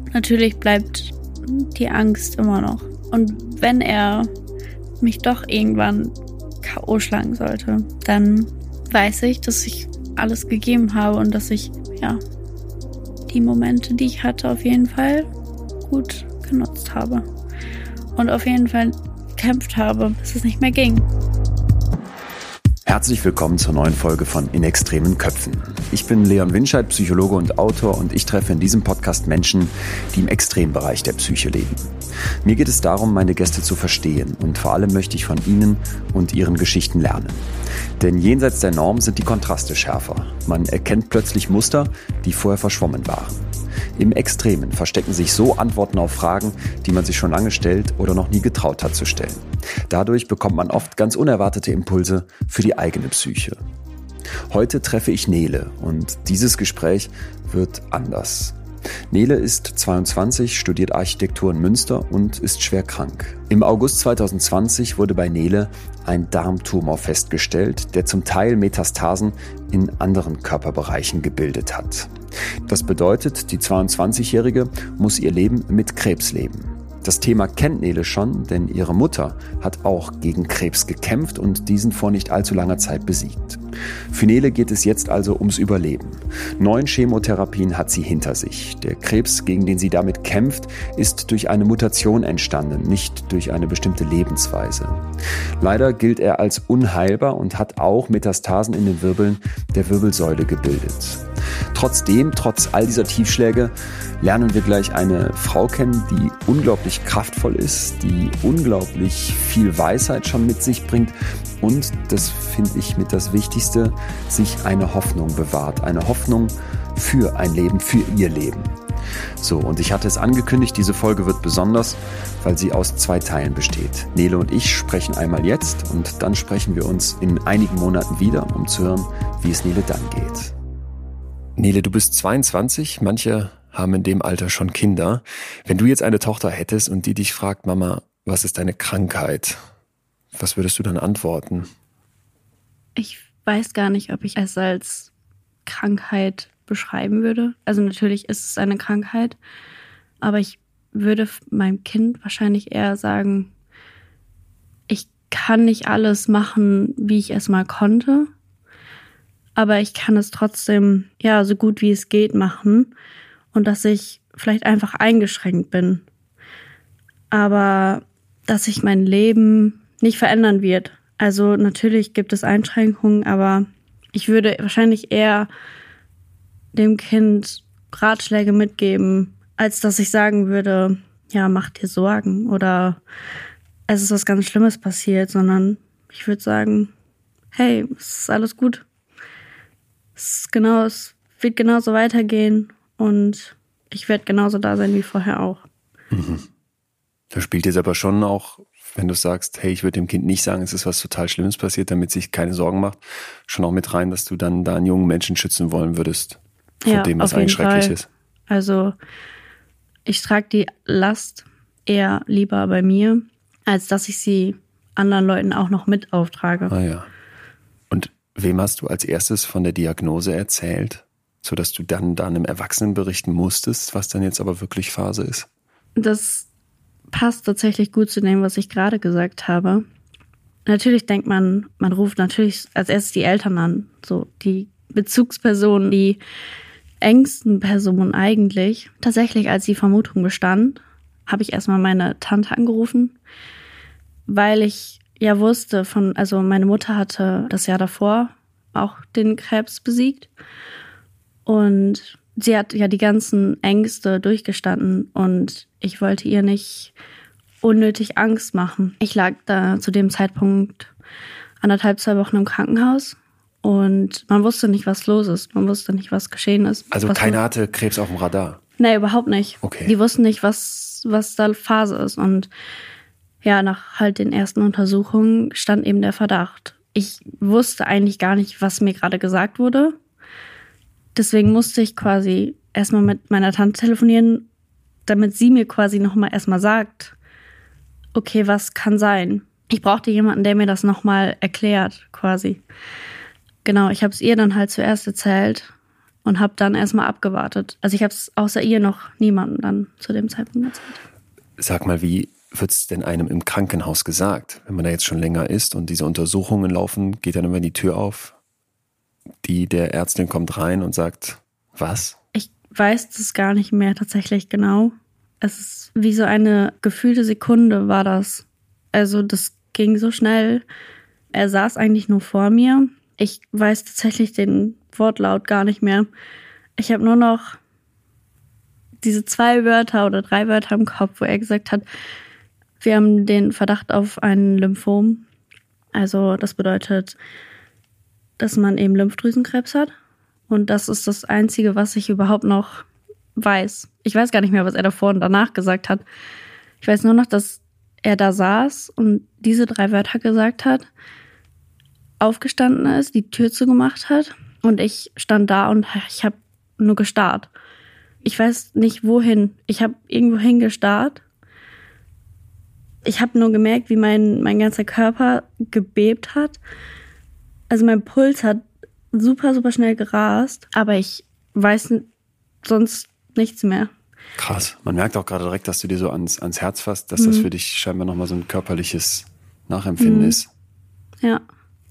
natürlich bleibt die Angst immer noch. Und wenn er mich doch irgendwann K.O. schlagen sollte, dann weiß ich, dass ich alles gegeben habe und dass ich, die Momente, die ich hatte, auf jeden Fall gut genutzt habe. Und auf jeden Fall gekämpft habe, bis es nicht mehr ging. Herzlich willkommen zur neuen Folge von In extremen Köpfen. Ich bin Leon Winscheid, Psychologe und Autor, und ich treffe in diesem Podcast Menschen, die im Extrembereich der Psyche leben. Mir geht es darum, meine Gäste zu verstehen, und vor allem möchte ich von ihnen und ihren Geschichten lernen. Denn jenseits der Norm sind die Kontraste schärfer. Man erkennt plötzlich Muster, die vorher verschwommen waren. Im Extremen verstecken sich so Antworten auf Fragen, die man sich schon lange stellt oder noch nie getraut hat zu stellen. Dadurch bekommt man oft ganz unerwartete Impulse für die eigene Psyche. Heute treffe ich Nele, und dieses Gespräch wird anders. Nele ist 22, studiert Architektur in Münster und ist schwer krank. Im August 2020 wurde bei Nele ein Darmtumor festgestellt, der zum Teil Metastasen in anderen Körperbereichen gebildet hat. Das bedeutet, die 22-Jährige muss ihr Leben mit Krebs leben. Das Thema kennt Nele schon, denn ihre Mutter hat auch gegen Krebs gekämpft und diesen vor nicht allzu langer Zeit besiegt. Für Nele geht es jetzt also ums Überleben. 9 Chemotherapien hat sie hinter sich. Der Krebs, gegen den sie damit kämpft, ist durch eine Mutation entstanden, nicht durch eine bestimmte Lebensweise. Leider gilt er als unheilbar und hat auch Metastasen in den Wirbeln der Wirbelsäule gebildet. Trotzdem, trotz all dieser Tiefschläge, lernen wir gleich eine Frau kennen, die unglaublich kraftvoll ist, die unglaublich viel Weisheit schon mit sich bringt und, das finde ich mit das Wichtigste, sich eine Hoffnung bewahrt. Eine Hoffnung für ein Leben, für ihr Leben. So, und ich hatte es angekündigt, diese Folge wird besonders, weil sie aus 2 Teilen besteht. Nele und ich sprechen einmal jetzt und dann sprechen wir uns in einigen Monaten wieder, um zu hören, wie es Nele dann geht. Nele, du bist 22, manche haben in dem Alter schon Kinder. Wenn du jetzt eine Tochter hättest und die dich fragt, Mama, was ist deine Krankheit? Was würdest du dann antworten? Ich weiß gar nicht, ob ich es als Krankheit beschreiben würde. Also natürlich ist es eine Krankheit, aber ich würde meinem Kind wahrscheinlich eher sagen, ich kann nicht alles machen, wie ich es mal konnte, aber ich kann es trotzdem, so gut wie es geht machen und dass ich vielleicht einfach eingeschränkt bin. Aber dass sich mein Leben nicht verändern wird. Also natürlich gibt es Einschränkungen, aber ich würde wahrscheinlich eher dem Kind Ratschläge mitgeben, als dass ich sagen würde, mach dir Sorgen oder es ist was ganz Schlimmes passiert, sondern ich würde sagen, hey, es ist alles gut. Es wird genauso weitergehen und ich werde genauso da sein wie vorher auch. Mhm. Da spielt jetzt aber schon auch, wenn du sagst, hey, ich würde dem Kind nicht sagen, es ist was total Schlimmes passiert, damit sich keine Sorgen macht, schon auch mit rein, dass du dann da einen jungen Menschen schützen wollen würdest vor dem, was eigentlich schrecklich ist. Also ich trage die Last eher lieber bei mir, als dass ich sie anderen Leuten auch noch mit auftrage. Ah ja. Und wem hast du als erstes von der Diagnose erzählt, sodass du dann einem Erwachsenen berichten musstest, was dann jetzt aber wirklich Phase ist? Das passt tatsächlich gut zu dem, was ich gerade gesagt habe. Natürlich denkt man ruft natürlich als erstes die Eltern an, so die Bezugspersonen, die engsten Personen eigentlich. Tatsächlich, als die Vermutung bestand, habe ich erstmal meine Tante angerufen, weil ich wusste also meine Mutter hatte das Jahr davor auch den Krebs besiegt und sie hat die ganzen Ängste durchgestanden und ich wollte ihr nicht unnötig Angst machen. Ich lag da zu dem Zeitpunkt 1,5-2 Wochen im Krankenhaus und man wusste nicht, was los ist. Man wusste nicht, was geschehen ist. Also keiner hatte Krebs auf dem Radar? Nee, überhaupt nicht. Okay. Die wussten nicht, was da Phase ist. Und nach halt den ersten Untersuchungen stand eben der Verdacht. Ich wusste eigentlich gar nicht, was mir gerade gesagt wurde. Deswegen musste ich quasi erstmal mit meiner Tante telefonieren, damit sie mir quasi nochmal erstmal sagt, okay, was kann sein? Ich brauchte jemanden, der mir das nochmal erklärt, quasi. Genau, ich habe es ihr dann halt zuerst erzählt und habe dann erstmal abgewartet. Also ich habe es außer ihr noch niemandem dann zu dem Zeitpunkt erzählt. Sag mal, wie wird es denn einem im Krankenhaus gesagt, wenn man da jetzt schon länger ist und diese Untersuchungen laufen, geht dann immer die Tür auf, die der Ärztin kommt rein und sagt, was? Ich weiß das gar nicht mehr tatsächlich genau. Es ist wie so eine gefühlte Sekunde war das. Also das ging so schnell. Er saß eigentlich nur vor mir. Ich weiß tatsächlich den Wortlaut gar nicht mehr. Ich habe nur noch diese 2 Wörter oder 3 Wörter im Kopf, wo er gesagt hat, wir haben den Verdacht auf ein Lymphom. Also das bedeutet, dass man eben Lymphdrüsenkrebs hat. Und das ist das Einzige, was ich überhaupt noch weiß. Ich weiß gar nicht mehr, was er davor und danach gesagt hat. Ich weiß nur noch, dass er da saß und diese 3 Wörter gesagt hat, aufgestanden ist, die Tür zugemacht hat und ich stand da und ich habe nur gestarrt. Ich weiß nicht wohin. Ich habe irgendwo hingestarrt. Ich habe nur gemerkt, wie mein ganzer Körper gebebt hat. Also mein Puls hat super, super schnell gerast, aber ich weiß sonst nichts mehr. Krass. Man merkt auch gerade direkt, dass du dir so ans Herz fasst, dass das für dich scheinbar nochmal so ein körperliches Nachempfinden ist. Ja.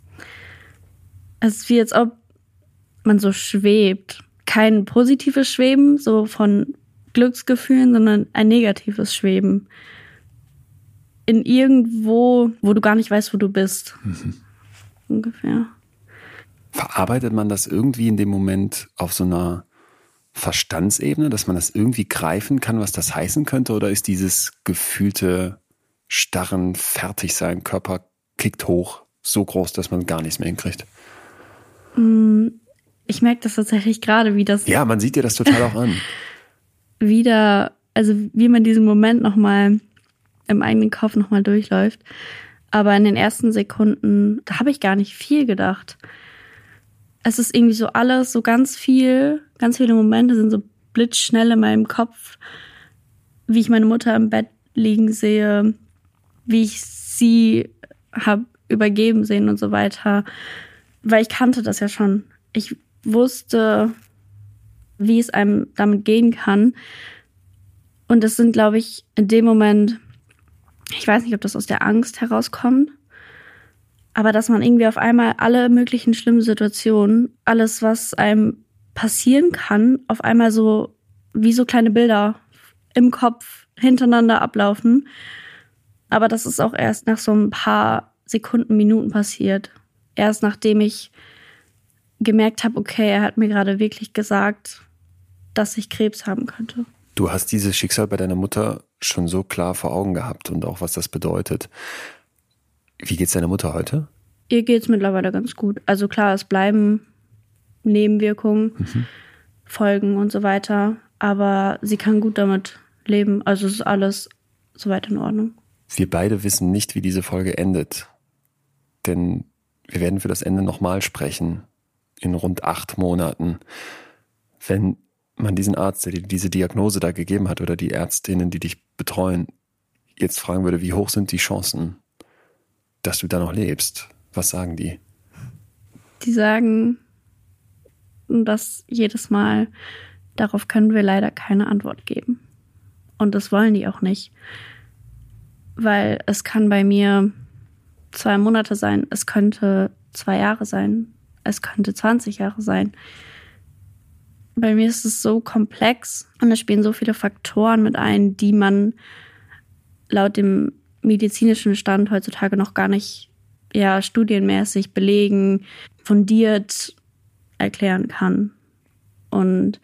Es ist wie, als ob man so schwebt. Kein positives Schweben, so von Glücksgefühlen, sondern ein negatives Schweben. In irgendwo, wo du gar nicht weißt, wo du bist. Ungefähr. Verarbeitet man das irgendwie in dem Moment auf so einer Verstandsebene, dass man das irgendwie greifen kann, was das heißen könnte? Oder ist dieses gefühlte starren Fertigsein, Körper kickt hoch, so groß, dass man gar nichts mehr hinkriegt? Ich merke das tatsächlich gerade, wie das... Ja, man sieht dir das total auch an. Also wie man diesen Moment nochmal im eigenen Kopf nochmal durchläuft. Aber in den ersten Sekunden, da habe ich gar nicht viel gedacht. Es ist irgendwie so alles, so ganz viele Momente sind so blitzschnell in meinem Kopf, wie ich meine Mutter im Bett liegen sehe, wie ich sie habe übergeben sehen und so weiter. Weil ich kannte das ja schon. Ich wusste, wie es einem damit gehen kann. Und das sind, glaube ich, in dem Moment, ich weiß nicht, ob das aus der Angst herauskommt, aber dass man irgendwie auf einmal alle möglichen schlimmen Situationen, alles, was einem passieren kann, auf einmal so wie so kleine Bilder im Kopf hintereinander ablaufen. Aber das ist auch erst nach so ein paar Sekunden, Minuten passiert. Erst nachdem ich gemerkt habe, okay, er hat mir gerade wirklich gesagt, dass ich Krebs haben könnte. Du hast dieses Schicksal bei deiner Mutter schon so klar vor Augen gehabt und auch was das bedeutet. Wie geht's deiner Mutter heute? Ihr geht's mittlerweile ganz gut. Also klar, es bleiben Nebenwirkungen, Folgen und so weiter. Aber sie kann gut damit leben. Also es ist alles soweit in Ordnung. Wir beide wissen nicht, wie diese Folge endet. Denn wir werden für das Ende nochmal sprechen. In rund 8 Monaten. Wenn man diesen Arzt, der dir diese Diagnose da gegeben hat, oder die Ärztinnen, die dich betreuen, jetzt fragen würde, wie hoch sind die Chancen, dass du da noch lebst? Was sagen die? Die sagen das jedes Mal, darauf können wir leider keine Antwort geben. Und das wollen die auch nicht. Weil es kann bei mir 2 Monate sein, es könnte 2 Jahre sein, es könnte 20 Jahre sein. Bei mir ist es so komplex und es spielen so viele Faktoren mit ein, die man laut dem medizinischen Stand heutzutage noch gar nicht studienmäßig belegen, fundiert erklären kann. Und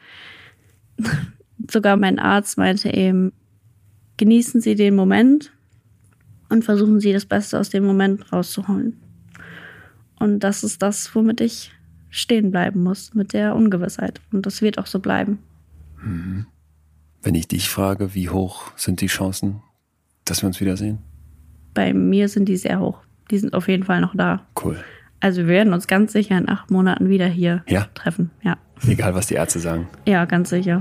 sogar mein Arzt meinte eben, genießen Sie den Moment und versuchen Sie das Beste aus dem Moment rauszuholen. Und das ist das, womit ich stehen bleiben muss, mit der Ungewissheit. Und das wird auch so bleiben. Wenn ich dich frage, wie hoch sind die Chancen, dass wir uns wiedersehen? Bei mir sind die sehr hoch. Die sind auf jeden Fall noch da. Cool. Also wir werden uns ganz sicher in 8 Monaten wieder hier treffen. Ja. Egal, was die Ärzte sagen. Ja, ganz sicher.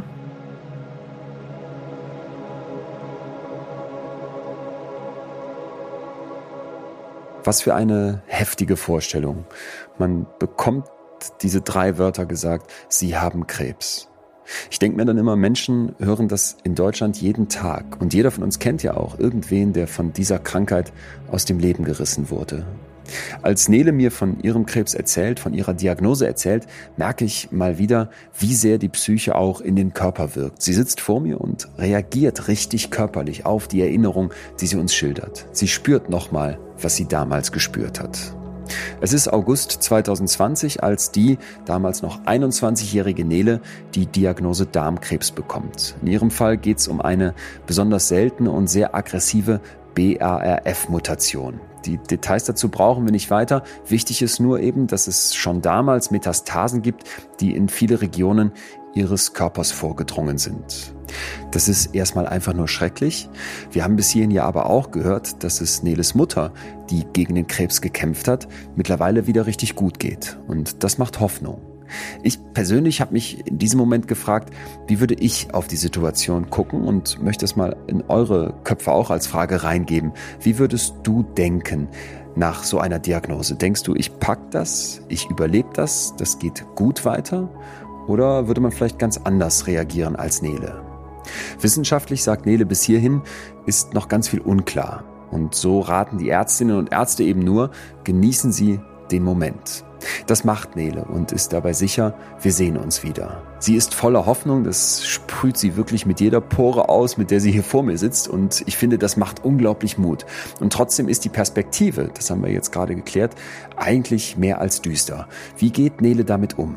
Was für eine heftige Vorstellung. Man bekommt gesagt, diese 3 Wörter gesagt, Sie haben Krebs. Ich denke mir dann immer, Menschen hören das in Deutschland jeden Tag. Und jeder von uns kennt ja auch irgendwen, der von dieser Krankheit aus dem Leben gerissen wurde. Als Nele mir von ihrem Krebs erzählt, von ihrer Diagnose erzählt, merke ich mal wieder, wie sehr die Psyche auch in den Körper wirkt. Sie sitzt vor mir und reagiert richtig körperlich auf die Erinnerung, die sie uns schildert. Sie spürt nochmal, was sie damals gespürt hat. Es ist August 2020, als die damals noch 21-jährige Nele die Diagnose Darmkrebs bekommt. In ihrem Fall geht es um eine besonders seltene und sehr aggressive BRAF-Mutation. Die Details dazu brauchen wir nicht weiter. Wichtig ist nur eben, dass es schon damals Metastasen gibt, die in viele Regionen ihres Körpers vorgedrungen sind. Das ist erstmal einfach nur schrecklich. Wir haben bis hierhin ja aber auch gehört, dass es Neles Mutter, die gegen den Krebs gekämpft hat, mittlerweile wieder richtig gut geht. Und das macht Hoffnung. Ich persönlich habe mich in diesem Moment gefragt, wie würde ich auf die Situation gucken und möchte es mal in eure Köpfe auch als Frage reingeben. Wie würdest du denken nach so einer Diagnose? Denkst du, ich pack das, ich überlebe das, das geht gut weiter? Oder würde man vielleicht ganz anders reagieren als Nele? Wissenschaftlich, sagt Nele bis hierhin, ist noch ganz viel unklar. Und so raten die Ärztinnen und Ärzte eben nur, genießen Sie den Moment. Das macht Nele und ist dabei sicher, wir sehen uns wieder. Sie ist voller Hoffnung, das sprüht sie wirklich mit jeder Pore aus, mit der sie hier vor mir sitzt, und ich finde, das macht unglaublich Mut. Und trotzdem ist die Perspektive, das haben wir jetzt gerade geklärt, eigentlich mehr als düster. Wie geht Nele damit um?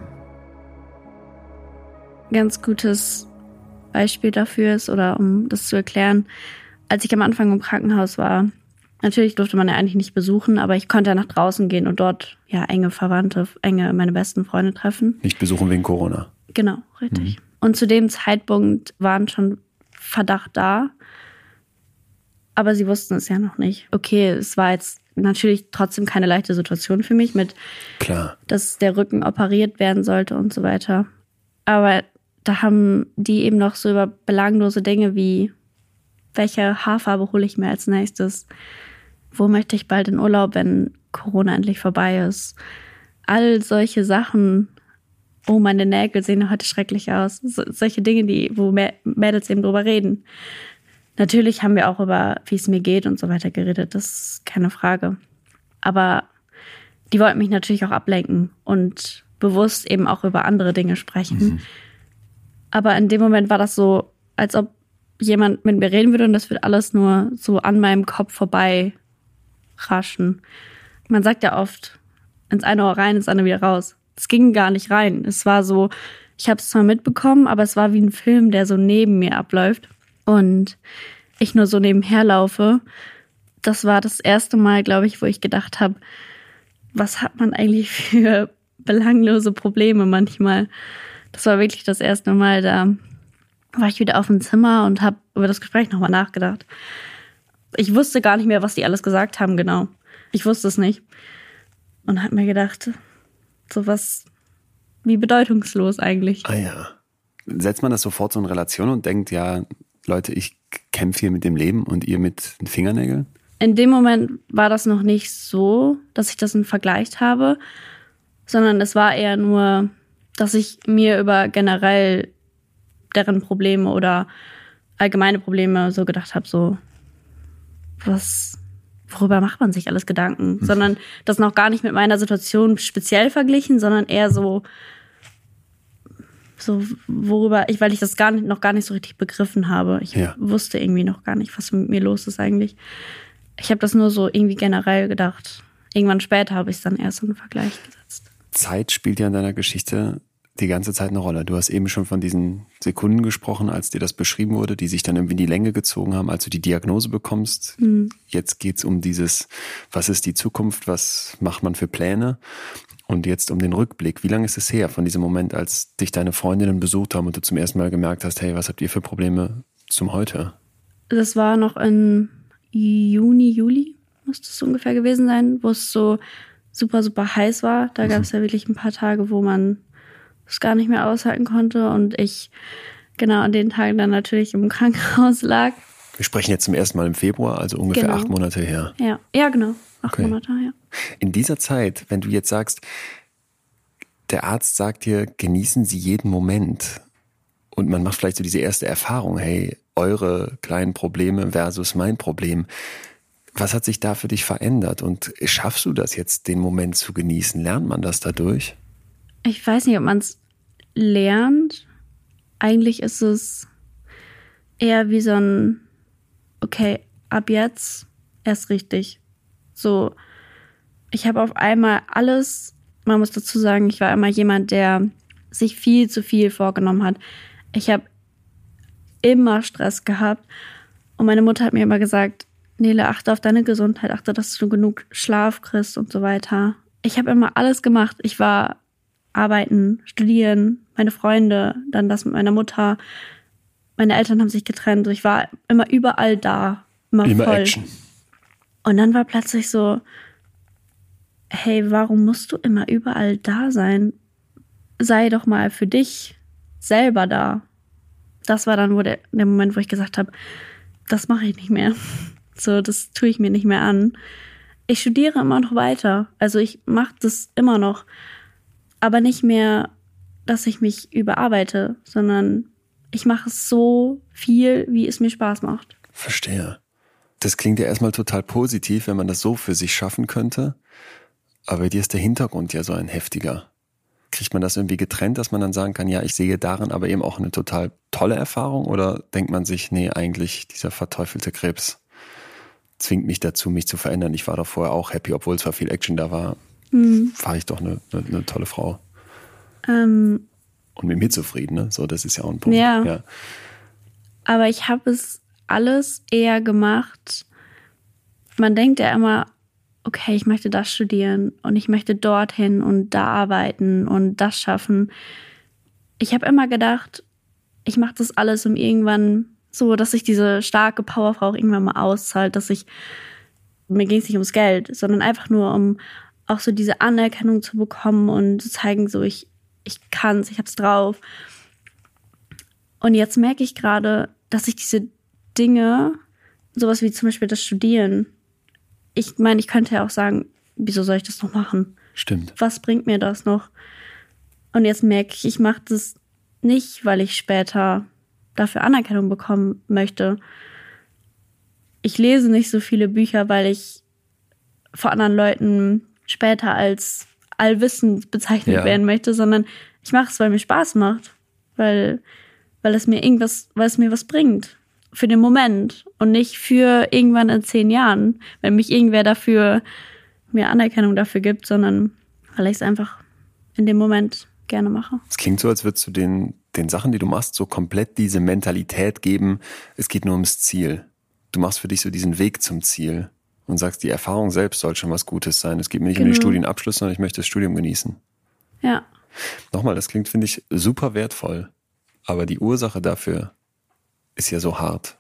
Ganz gutes Beispiel dafür ist, oder um das zu erklären, als ich am Anfang im Krankenhaus war, natürlich durfte man ja eigentlich nicht besuchen, aber ich konnte ja nach draußen gehen und dort ja enge Verwandte, meine besten Freunde treffen. Nicht besuchen wegen Corona. Genau, richtig. Und zu dem Zeitpunkt waren schon Verdacht da, aber sie wussten es ja noch nicht. Okay, es war jetzt natürlich trotzdem keine leichte Situation für mich mit, Klar, dass der Rücken operiert werden sollte und so weiter. Aber da haben die eben noch so über belanglose Dinge wie, welche Haarfarbe hole ich mir als nächstes? Wo möchte ich bald in Urlaub, wenn Corona endlich vorbei ist? All solche Sachen. Oh, meine Nägel sehen heute schrecklich aus. Solche Dinge, wo Mädels eben drüber reden. Natürlich haben wir auch über, wie es mir geht und so weiter geredet. Das ist keine Frage. Aber die wollten mich natürlich auch ablenken und bewusst eben auch über andere Dinge sprechen. Aber in dem Moment war das so, als ob jemand mit mir reden würde und das wird alles nur so an meinem Kopf vorbei raschen. Man sagt ja oft, ins eine Ohr rein, ins andere wieder raus. Es ging gar nicht rein. Es war so, ich habe es zwar mitbekommen, aber es war wie ein Film, der so neben mir abläuft und ich nur so nebenher laufe. Das war das erste Mal, glaube ich, wo ich gedacht habe, was hat man eigentlich für belanglose Probleme manchmal? Das war wirklich das erste Mal, da war ich wieder auf dem Zimmer und habe über das Gespräch nochmal nachgedacht. Ich wusste gar nicht mehr, was die alles gesagt haben, genau. Ich wusste es nicht. Und habe mir gedacht, sowas wie bedeutungslos eigentlich. Ah ja. Setzt man das sofort so in Relation und denkt, ja, Leute, ich kämpfe hier mit dem Leben und ihr mit den Fingernägeln? In dem Moment war das noch nicht so, dass ich das vergleicht habe, sondern es war eher nur, dass ich mir über generell deren Probleme oder allgemeine Probleme so gedacht habe, so, worüber macht man sich alles Gedanken? Sondern das noch gar nicht mit meiner Situation speziell verglichen, sondern eher so worüber, weil ich das noch gar nicht so richtig begriffen habe. Ich wusste irgendwie noch gar nicht, was mit mir los ist eigentlich. Ich habe das nur so irgendwie generell gedacht. Irgendwann später habe ich es dann erst in den Vergleich gesetzt. Zeit spielt ja in deiner Geschichte die ganze Zeit eine Rolle. Du hast eben schon von diesen Sekunden gesprochen, als dir das beschrieben wurde, die sich dann irgendwie in die Länge gezogen haben, als du die Diagnose bekommst. Jetzt geht's um dieses, was ist die Zukunft, was macht man für Pläne? Und jetzt um den Rückblick. Wie lange ist es her von diesem Moment, als dich deine Freundinnen besucht haben und du zum ersten Mal gemerkt hast, hey, was habt ihr für Probleme zum heute? Das war noch in Juni, Juli, müsste es ungefähr gewesen sein, wo es so super, super heiß war. Da gab es ja wirklich ein paar Tage, wo man es gar nicht mehr aushalten konnte und ich genau an den Tagen dann natürlich im Krankenhaus lag. Wir sprechen jetzt zum ersten Mal im Februar, also ungefähr 8 Monate her. Ja genau, 8 Monate, ja. In dieser Zeit, wenn du jetzt sagst, der Arzt sagt dir, genießen Sie jeden Moment. Und man macht vielleicht so diese erste Erfahrung, hey, eure kleinen Probleme versus mein Problem. Was hat sich da für dich verändert? Und schaffst du das jetzt, den Moment zu genießen? Lernt man das dadurch? Ich weiß nicht, ob man es lernt. Eigentlich ist es eher wie so ein, okay, ab jetzt erst richtig. So, ich habe auf einmal alles, man muss dazu sagen, ich war immer jemand, der sich viel zu viel vorgenommen hat. Ich habe immer Stress gehabt und meine Mutter hat mir immer gesagt, Nele, achte auf deine Gesundheit, achte, dass du genug Schlaf kriegst und so weiter. Ich habe immer alles gemacht. Ich war arbeiten, studieren, meine Freunde, dann das mit meiner Mutter. Meine Eltern haben sich getrennt. Ich war immer überall da, immer voll. Action. Und dann war plötzlich so, hey, warum musst du immer überall da sein? Sei doch mal für dich selber da. Das war dann der Moment, wo ich gesagt habe, das mache ich nicht mehr. So, das tue ich mir nicht mehr an. Ich studiere immer noch weiter. Also ich mache das immer noch. Aber nicht mehr, dass ich mich überarbeite, sondern ich mache es so viel, wie es mir Spaß macht. Verstehe. Das klingt ja erstmal total positiv, wenn man das so für sich schaffen könnte. Aber bei dir ist der Hintergrund ja so ein heftiger. Kriegt man das irgendwie getrennt, dass man dann sagen kann, ja, ich sehe darin aber eben auch eine total tolle Erfahrung? Oder denkt man sich, nee, eigentlich dieser verteufelte Krebs zwingt mich dazu, mich zu verändern. Ich war doch vorher auch happy, obwohl zwar viel Action da war, war ich doch eine tolle Frau. Und mit mir zufrieden, ne? So, das ist ja auch ein Punkt. Ja. Aber ich habe es alles eher gemacht. Man denkt ja immer, okay, ich möchte das studieren und ich möchte dorthin und da arbeiten und das schaffen. Ich habe immer gedacht, ich mache das alles, um irgendwann so, dass sich diese starke Powerfrau auch irgendwann mal auszahlt, mir ging es nicht ums Geld, sondern einfach nur, um auch so diese Anerkennung zu bekommen und zu zeigen, so ich kann's, ich hab's drauf. Und jetzt merke ich gerade, dass ich diese Dinge, sowas wie zum Beispiel das Studieren, ich meine, ich könnte ja auch sagen, wieso soll ich das noch machen? Stimmt. Was bringt mir das noch? Und jetzt merke ich mache das nicht, weil ich später dafür Anerkennung bekommen möchte. Ich lese nicht so viele Bücher, weil ich vor anderen Leuten später als allwissend bezeichnet werden möchte, sondern ich mache es, weil mir Spaß macht, weil es mir was bringt für den Moment und nicht für irgendwann in 10 Jahren, wenn mich irgendwer mir Anerkennung dafür gibt, sondern weil ich es einfach in dem Moment gerne mache. Es klingt so, als würdest du den Sachen, die du machst, so komplett diese Mentalität geben, es geht nur ums Ziel. Du machst für dich so diesen Weg zum Ziel und sagst, die Erfahrung selbst soll schon was Gutes sein. Es geht mir nicht um den Studienabschluss, sondern ich möchte das Studium genießen. Ja. Nochmal, das klingt, finde ich, super wertvoll. Aber die Ursache dafür ist ja so hart.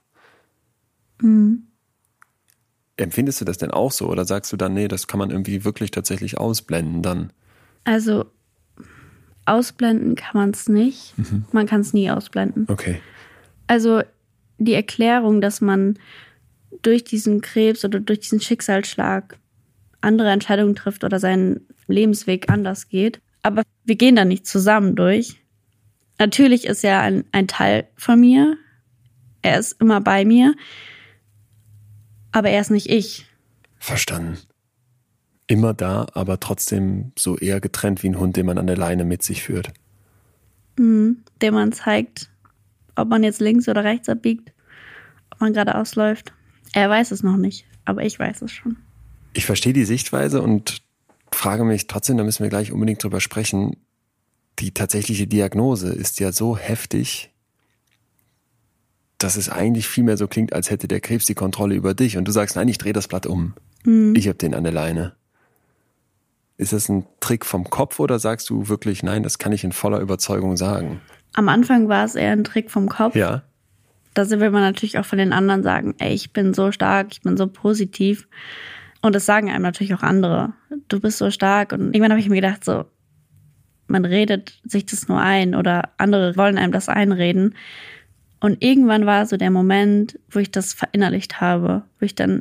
Empfindest du das denn auch so? Oder sagst du dann, nee, das kann man irgendwie wirklich tatsächlich ausblenden dann? Also ausblenden kann man es nicht. Man kann es nie ausblenden. Okay. Also die Erklärung, dass man durch diesen Krebs oder durch diesen Schicksalsschlag andere Entscheidungen trifft oder seinen Lebensweg anders geht. Aber wir gehen da nicht zusammen durch. Natürlich ist er ein Teil von mir. Er ist immer bei mir. Aber er ist nicht ich. Verstanden. Immer da, aber trotzdem so eher getrennt wie ein Hund, den man an der Leine mit sich führt. Dem man zeigt, ob man jetzt links oder rechts abbiegt, ob man geradeaus läuft. Er weiß es noch nicht, aber ich weiß es schon. Ich verstehe die Sichtweise und frage mich trotzdem, da müssen wir gleich unbedingt drüber sprechen, die tatsächliche Diagnose ist ja so heftig, dass es eigentlich viel mehr so klingt, als hätte der Krebs die Kontrolle über dich. Und du sagst, nein, ich drehe das Blatt um. Ich habe den an der Leine. Ist das ein Trick vom Kopf oder sagst du wirklich, nein, das kann ich in voller Überzeugung sagen? Am Anfang war es eher ein Trick vom Kopf. Ja. Da will man natürlich auch von den anderen sagen, ey, ich bin so stark, ich bin so positiv. Und das sagen einem natürlich auch andere. Du bist so stark. Und irgendwann habe ich mir gedacht, so, man redet sich das nur ein oder andere wollen einem das einreden. Und irgendwann war so der Moment, wo ich das verinnerlicht habe, wo ich dann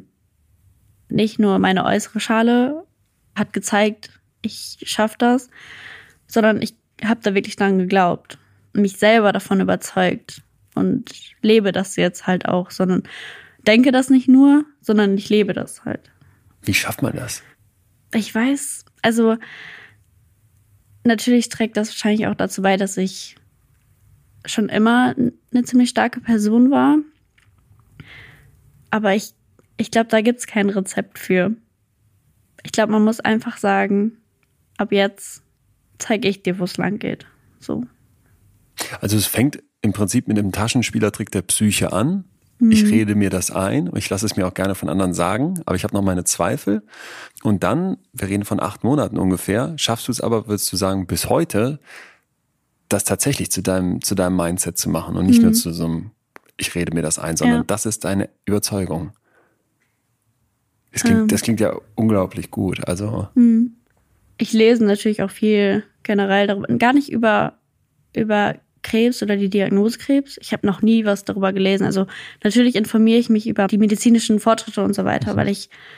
nicht nur meine äußere Schale hat gezeigt, ich schaffe das, sondern ich habe da wirklich dran geglaubt, mich selber davon überzeugt und lebe das jetzt halt auch, sondern denke das nicht nur, sondern ich lebe das halt. Wie schafft man das? Ich weiß, also natürlich trägt das wahrscheinlich auch dazu bei, dass ich schon immer eine ziemlich starke Person war. Aber ich glaube, da gibt es kein Rezept für. Ich glaube, man muss einfach sagen, ab jetzt zeige ich dir, wo es lang geht. So. Also es fängt im Prinzip mit dem Taschenspielertrick der Psyche an. Ich rede mir das ein und ich lasse es mir auch gerne von anderen sagen, aber ich habe noch meine Zweifel. Und dann, wir reden von 8 Monaten ungefähr, schaffst du es aber, würdest du sagen, bis heute, das tatsächlich zu deinem Mindset zu machen und nicht nur zu so einem, ich rede mir das ein, sondern das ist deine Überzeugung. Das klingt ja unglaublich gut. Also Ich lese natürlich auch viel generell darüber, gar nicht über Krebs oder die Diagnose Krebs. Ich habe noch nie was darüber gelesen. Also natürlich informiere ich mich über die medizinischen Fortschritte und so weiter, weil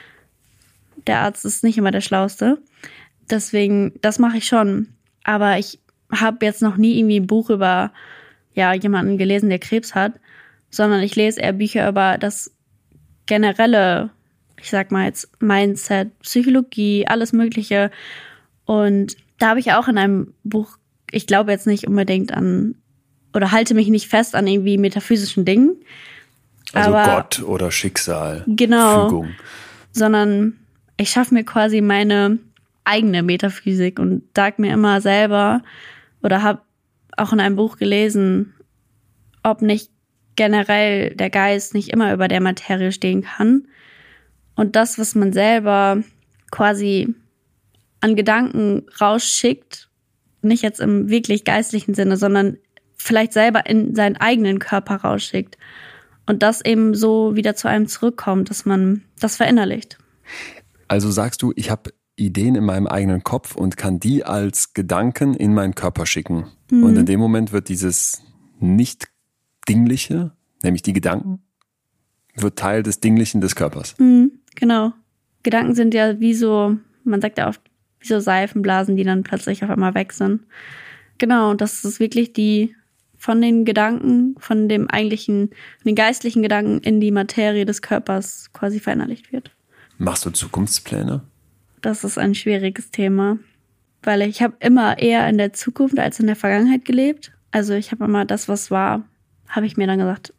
der Arzt ist nicht immer der Schlauste. Deswegen, das mache ich schon. Aber ich habe jetzt noch nie irgendwie ein Buch über jemanden gelesen, der Krebs hat, sondern ich lese eher Bücher über das generelle, ich sag mal jetzt Mindset, Psychologie, alles Mögliche. Und da habe ich auch in einem Buch, ich glaube jetzt nicht unbedingt an oder halte mich nicht fest an irgendwie metaphysischen Dingen. Also aber, Gott oder Schicksal, genau, Fügung. Sondern ich schaffe mir quasi meine eigene Metaphysik und sag mir immer selber oder habe auch in einem Buch gelesen, ob nicht generell der Geist nicht immer über der Materie stehen kann. Und das, was man selber quasi an Gedanken rausschickt, nicht jetzt im wirklich geistlichen Sinne, sondern vielleicht selber in seinen eigenen Körper rausschickt. Und das eben so wieder zu einem zurückkommt, dass man das verinnerlicht. Also sagst du, ich habe Ideen in meinem eigenen Kopf und kann die als Gedanken in meinen Körper schicken. Und in dem Moment wird dieses Nicht-Dingliche, nämlich die Gedanken, wird Teil des Dinglichen des Körpers. Genau. Gedanken sind ja wie so, man sagt ja oft, wie so Seifenblasen, die dann plötzlich auf einmal weg sind. Genau, das ist wirklich die von den Gedanken, von dem eigentlichen, den geistlichen Gedanken in die Materie des Körpers quasi verinnerlicht wird. Machst du Zukunftspläne? Das ist ein schwieriges Thema, weil ich habe immer eher in der Zukunft als in der Vergangenheit gelebt. Also ich habe immer das, was war, habe ich mir dann gesagt,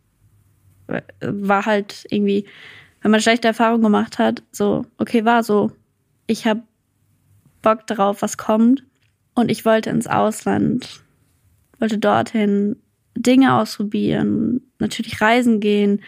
war halt irgendwie, wenn man schlechte Erfahrungen gemacht hat, so, okay, war so. Ich habe Bock drauf, was kommt. Und ich wollte ins Ausland, wollte dorthin Dinge ausprobieren, natürlich reisen gehen,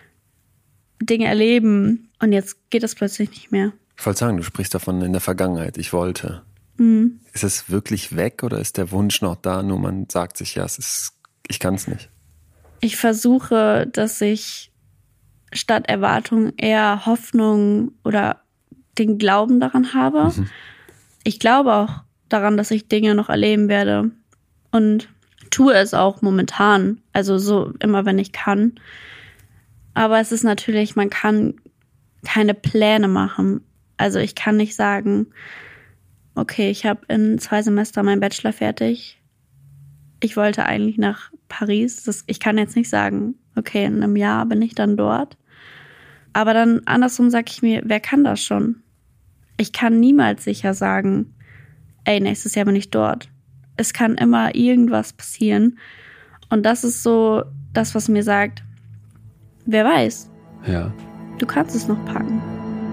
Dinge erleben. Und jetzt geht das plötzlich nicht mehr. Ich wollte sagen, du sprichst davon in der Vergangenheit, ich wollte. Ist es wirklich weg oder ist der Wunsch noch da, nur man sagt sich, ich kann es nicht? Ich versuche, dass ich statt Erwartung eher Hoffnung oder den Glauben daran habe. Ich glaube auch daran, dass ich Dinge noch erleben werde und tue es auch momentan, also so immer, wenn ich kann. Aber es ist natürlich, man kann keine Pläne machen. Also ich kann nicht sagen, okay, ich habe in 2 Semestern meinen Bachelor fertig. Ich wollte eigentlich nach Paris. Ich kann jetzt nicht sagen, okay, in einem Jahr bin ich dann dort. Aber dann andersrum sage ich mir, wer kann das schon? Ich kann niemals sicher sagen, ey, nächstes Jahr bin ich dort. Es kann immer irgendwas passieren. Und das ist so das, was mir sagt, wer weiß. Ja. Du kannst es noch packen.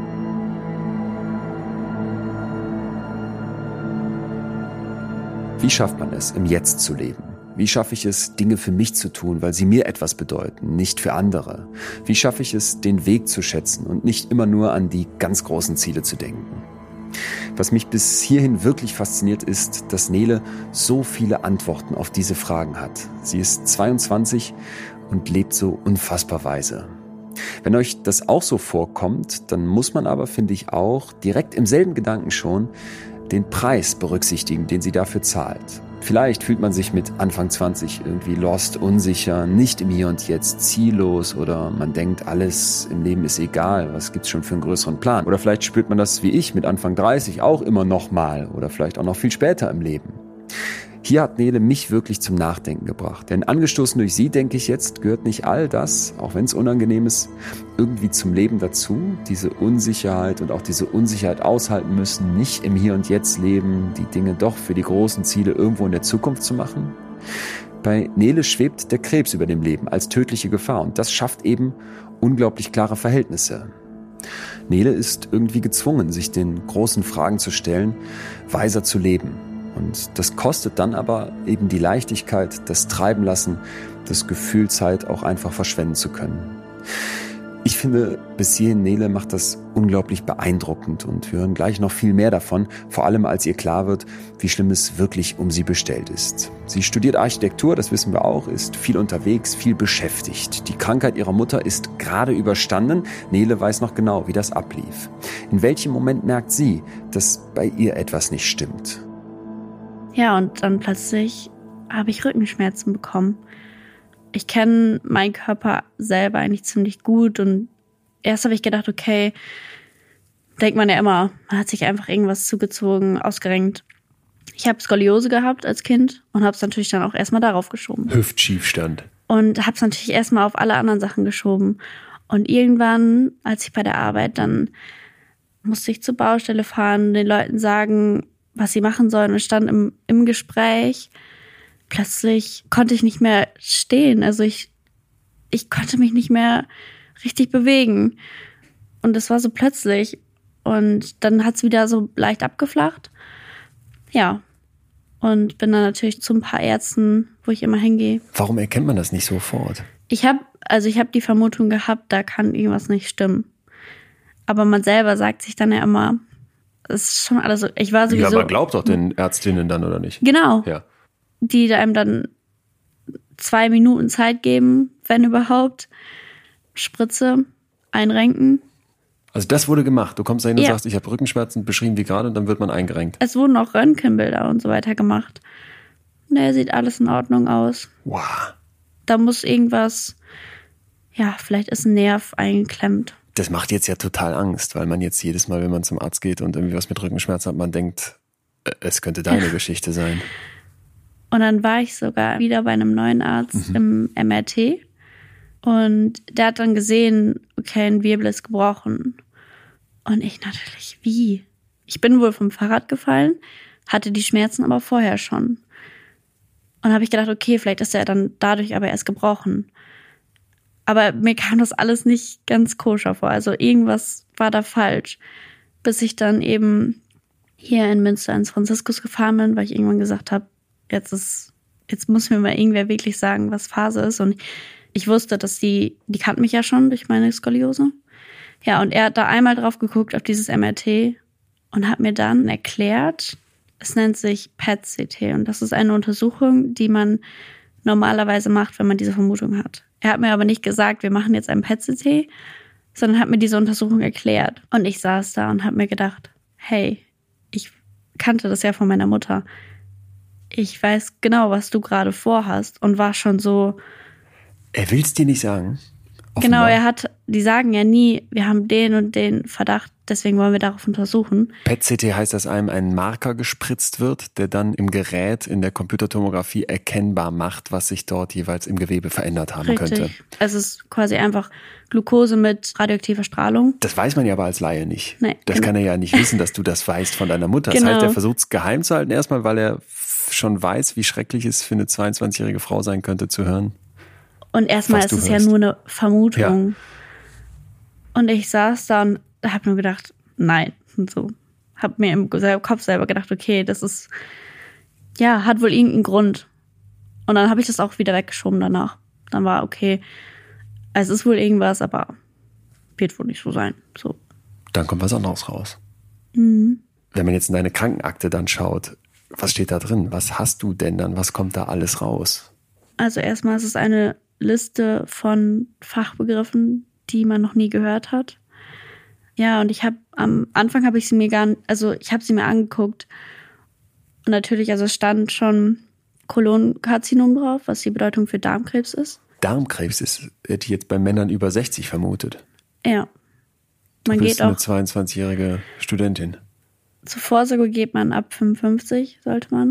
Wie schafft man es, im Jetzt zu leben? Wie schaffe ich es, Dinge für mich zu tun, weil sie mir etwas bedeuten, nicht für andere? Wie schaffe ich es, den Weg zu schätzen und nicht immer nur an die ganz großen Ziele zu denken? Was mich bis hierhin wirklich fasziniert, ist, dass Nele so viele Antworten auf diese Fragen hat. Sie ist 22 und lebt so unfassbar weise. Wenn euch das auch so vorkommt, dann muss man aber, finde ich auch, direkt im selben Gedanken schon den Preis berücksichtigen, den sie dafür zahlt. Vielleicht fühlt man sich mit Anfang 20 irgendwie lost, unsicher, nicht im Hier und Jetzt, ziellos oder man denkt, alles im Leben ist egal, was gibt's schon für einen größeren Plan? Oder vielleicht spürt man das wie ich mit Anfang 30 auch immer noch mal oder vielleicht auch noch viel später im Leben. Hier hat Nele mich wirklich zum Nachdenken gebracht. Denn angestoßen durch sie, denke ich jetzt, gehört nicht all das, auch wenn es unangenehm ist, irgendwie zum Leben dazu. Diese Unsicherheit und auch diese Unsicherheit aushalten müssen, nicht im Hier und Jetzt leben, die Dinge doch für die großen Ziele irgendwo in der Zukunft zu machen. Bei Nele schwebt der Krebs über dem Leben als tödliche Gefahr und das schafft eben unglaublich klare Verhältnisse. Nele ist irgendwie gezwungen, sich den großen Fragen zu stellen, weiser zu leben. Und das kostet dann aber eben die Leichtigkeit, das Treiben lassen, das Gefühl, Zeit auch einfach verschwenden zu können. Ich finde, bis hierhin Nele macht das unglaublich beeindruckend und wir hören gleich noch viel mehr davon, vor allem als ihr klar wird, wie schlimm es wirklich um sie bestellt ist. Sie studiert Architektur, das wissen wir auch, ist viel unterwegs, viel beschäftigt. Die Krankheit ihrer Mutter ist gerade überstanden. Nele weiß noch genau, wie das ablief. In welchem Moment merkt sie, dass bei ihr etwas nicht stimmt? Ja, und dann plötzlich habe ich Rückenschmerzen bekommen. Ich kenne meinen Körper selber eigentlich ziemlich gut und erst habe ich gedacht, okay, denkt man ja immer, man hat sich einfach irgendwas zugezogen, ausgerenkt. Ich habe Skoliose gehabt als Kind und habe es natürlich dann auch erstmal darauf geschoben. Hüftschiefstand. Und habe es natürlich erstmal auf alle anderen Sachen geschoben. Und irgendwann, als ich bei der Arbeit, dann musste ich zur Baustelle fahren, den Leuten sagen, was sie machen sollen und stand im Gespräch. Plötzlich konnte ich nicht mehr stehen. Also ich konnte mich nicht mehr richtig bewegen. Und das war so plötzlich. Und dann hat es wieder so leicht abgeflacht. Ja. Und bin dann natürlich zu ein paar Ärzten, wo ich immer hingehe. Warum erkennt man das nicht sofort? Ich habe die Vermutung gehabt, da kann irgendwas nicht stimmen. Aber man selber sagt sich dann ja immer, es ist schon alles so. Ich war sowieso. Ja, aber glaubt doch den Ärztinnen dann, oder nicht? Genau. Ja. Die einem dann 2 Minuten Zeit geben, wenn überhaupt. Spritze, einrenken. Also das wurde gemacht. Du kommst da hin und Ja. sagst, ich habe Rückenschmerzen, beschrieben wie gerade, und dann wird man eingerenkt. Es wurden auch Röntgenbilder und so weiter gemacht. Ne, sieht alles in Ordnung aus. Wow. Da muss irgendwas, ja, vielleicht ist ein Nerv eingeklemmt. Das macht jetzt ja total Angst, weil man jetzt jedes Mal, wenn man zum Arzt geht und irgendwie was mit Rückenschmerzen hat, man denkt, es könnte deine Geschichte sein. Und dann war ich sogar wieder bei einem neuen Arzt im MRT. Und der hat dann gesehen, okay, ein Wirbel ist gebrochen. Und ich natürlich, wie? Ich bin wohl vom Fahrrad gefallen, hatte die Schmerzen aber vorher schon. Und habe ich gedacht, okay, vielleicht ist er dann dadurch aber erst gebrochen. Aber mir kam das alles nicht ganz koscher vor. Also irgendwas war da falsch. Bis ich dann eben hier in Münster ins Franziskus gefahren bin, weil ich irgendwann gesagt habe, jetzt muss mir mal irgendwer wirklich sagen, was Phase ist. Und ich wusste, dass die kannten mich ja schon durch meine Skoliose. Ja, und er hat da einmal drauf geguckt auf dieses MRT und hat mir dann erklärt, es nennt sich PET-CT. Und das ist eine Untersuchung, die man normalerweise macht, wenn man diese Vermutung hat. Er hat mir aber nicht gesagt, wir machen jetzt ein PET-CT, sondern hat mir diese Untersuchung erklärt. Und ich saß da und habe mir gedacht, hey, ich kannte das ja von meiner Mutter. Ich weiß genau, was du gerade vorhast. Und war schon so. Er will es dir nicht sagen? Offenbar. Genau, die sagen ja nie, wir haben den und den Verdacht, deswegen wollen wir darauf untersuchen. PET-CT heißt, dass einem ein Marker gespritzt wird, der dann im Gerät in der Computertomographie erkennbar macht, was sich dort jeweils im Gewebe verändert haben könnte. Richtig. Es ist quasi einfach Glucose mit radioaktiver Strahlung. Das weiß man ja aber als Laie nicht. Nee, das kann er ja nicht wissen, dass du das weißt von deiner Mutter. Genau. Das heißt, er versucht es geheim zu halten, erstmal, weil er schon weiß, wie schrecklich es für eine 22-jährige Frau sein könnte, zu hören. Und erstmal ist es ja nur eine Vermutung. Ja. Und ich saß da und habe nur gedacht, nein. Und so. Habe mir im Kopf selber gedacht, okay, das ist, ja, hat wohl irgendeinen Grund. Und dann habe ich das auch wieder weggeschoben danach. Dann war okay, es ist wohl irgendwas, aber wird wohl nicht so sein. So. Dann kommt was anderes raus. Mhm. Wenn man jetzt in deine Krankenakte dann schaut, was steht da drin? Was hast du denn dann? Was kommt da alles raus? Also erstmal ist es eine Liste von Fachbegriffen, die man noch nie gehört hat. Ja, und am Anfang habe ich sie mir ich habe sie mir angeguckt. Und natürlich, also stand schon Kolonkarzinom drauf, was die Bedeutung für Darmkrebs ist. Darmkrebs hätte ich jetzt bei Männern über 60 vermutet. Ja. Du bist eine 22-jährige Studentin. Zur Vorsorge geht man ab 55, sollte man.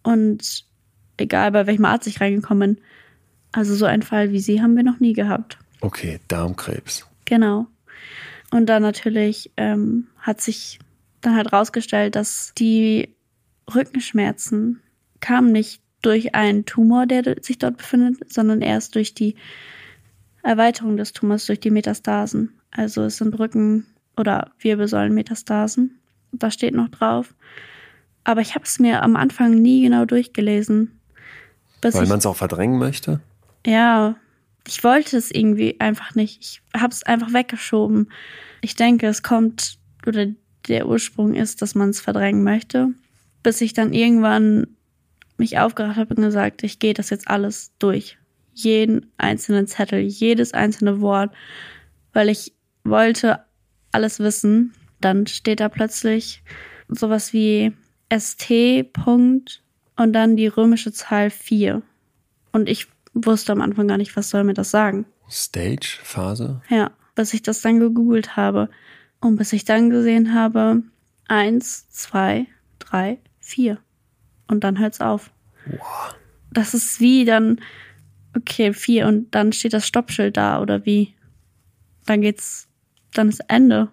Und egal, bei welchem Arzt ich reingekommen bin. Also so einen Fall wie sie haben wir noch nie gehabt. Okay, Darmkrebs. Genau. Und dann natürlich hat sich dann halt rausgestellt, dass die Rückenschmerzen kamen nicht durch einen Tumor, der sich dort befindet, sondern erst durch die Erweiterung des Tumors, durch die Metastasen. Also es sind Rücken- oder Wirbelsäulenmetastasen. Da steht noch drauf. Aber ich habe es mir am Anfang nie genau durchgelesen. Weil man es auch verdrängen möchte? Ja, ich wollte es irgendwie einfach nicht. Ich habe es einfach weggeschoben. Ich denke, es kommt, oder der Ursprung ist, dass man es verdrängen möchte. Bis ich dann irgendwann mich aufgerafft habe und gesagt, ich gehe das jetzt alles durch. Jeden einzelnen Zettel, jedes einzelne Wort, weil ich wollte alles wissen. Dann steht da plötzlich sowas wie ST. Und dann die römische Zahl 4. Und ich wusste am Anfang gar nicht, was soll mir das sagen. Stage, Phase? Ja, bis ich das dann gegoogelt habe. Und bis ich dann gesehen habe, 1, 2, 3, 4. Und dann hört's auf. Wow. Das ist wie dann, okay, 4 und dann steht das Stoppschild da oder wie? Dann ist Ende.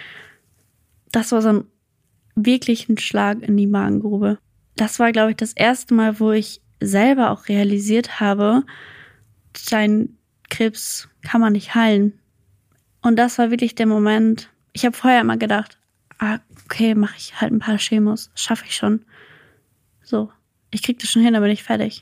Das war so ein wirklich ein Schlag in die Magengrube. Das war, glaube ich, das erste Mal, wo ich selber auch realisiert habe, dein Krebs kann man nicht heilen. Und das war wirklich der Moment. Ich habe vorher immer gedacht, okay, mache ich halt ein paar Chemos, schaffe ich schon. So, ich krieg das schon hin, da bin ich fertig.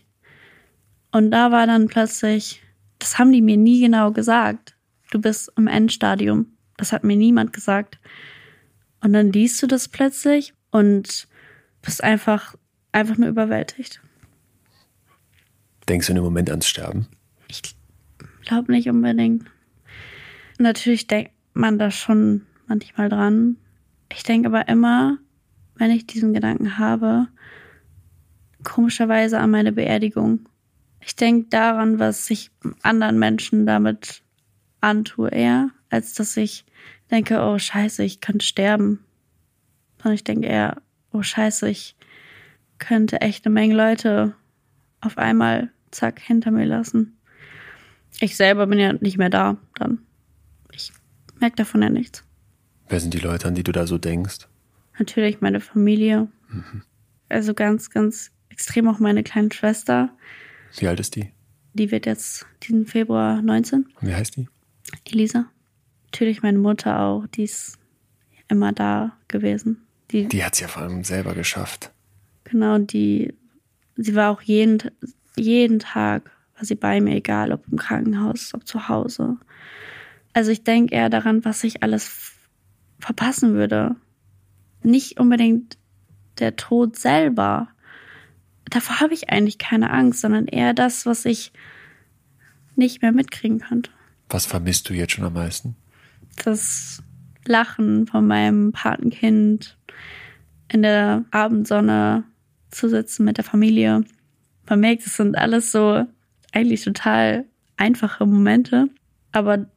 Und da war dann plötzlich, das haben die mir nie genau gesagt. Du bist im Endstadium. Das hat mir niemand gesagt. Und dann liest du das plötzlich und bist einfach nur überwältigt. Denkst du in dem Moment ans Sterben? Ich glaube nicht unbedingt. Natürlich denkt man da schon manchmal dran. Ich denke aber immer, wenn ich diesen Gedanken habe, komischerweise an meine Beerdigung. Ich denke daran, was ich anderen Menschen damit antue, eher, als dass ich denke, oh Scheiße, ich könnte sterben. Sondern ich denke eher, oh Scheiße, ich könnte echt eine Menge Leute auf einmal, zack, hinter mir lassen. Ich selber bin ja nicht mehr da dann. Ich merke davon ja nichts. Wer sind die Leute, an die du da so denkst? Natürlich meine Familie. Mhm. Also ganz, ganz extrem auch meine kleine Schwester. Wie alt ist die? Die wird jetzt diesen Februar 19. Und wie heißt die? Elisa. Natürlich meine Mutter auch, die ist immer da gewesen. Die hat es ja vor allem selber geschafft. Genau, sie war auch jeden Tag war sie bei mir, egal ob im Krankenhaus, ob zu Hause. Also ich denke eher daran, was ich alles verpassen würde. Nicht unbedingt der Tod selber. Davor habe ich eigentlich keine Angst, sondern eher das, was ich nicht mehr mitkriegen könnte. Was vermisst du jetzt schon am meisten? Das Lachen von meinem Patenkind, in der Abendsonne zu sitzen mit der Familie. Man merkt, es sind alles so eigentlich total einfache Momente, aber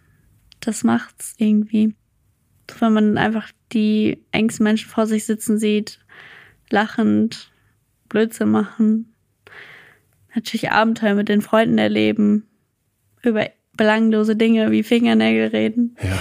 das macht's irgendwie. Wenn man einfach die engsten Menschen vor sich sitzen sieht, lachend, Blödsinn machen, natürlich Abenteuer mit den Freunden erleben, über belanglose Dinge wie Fingernägel reden. Ja.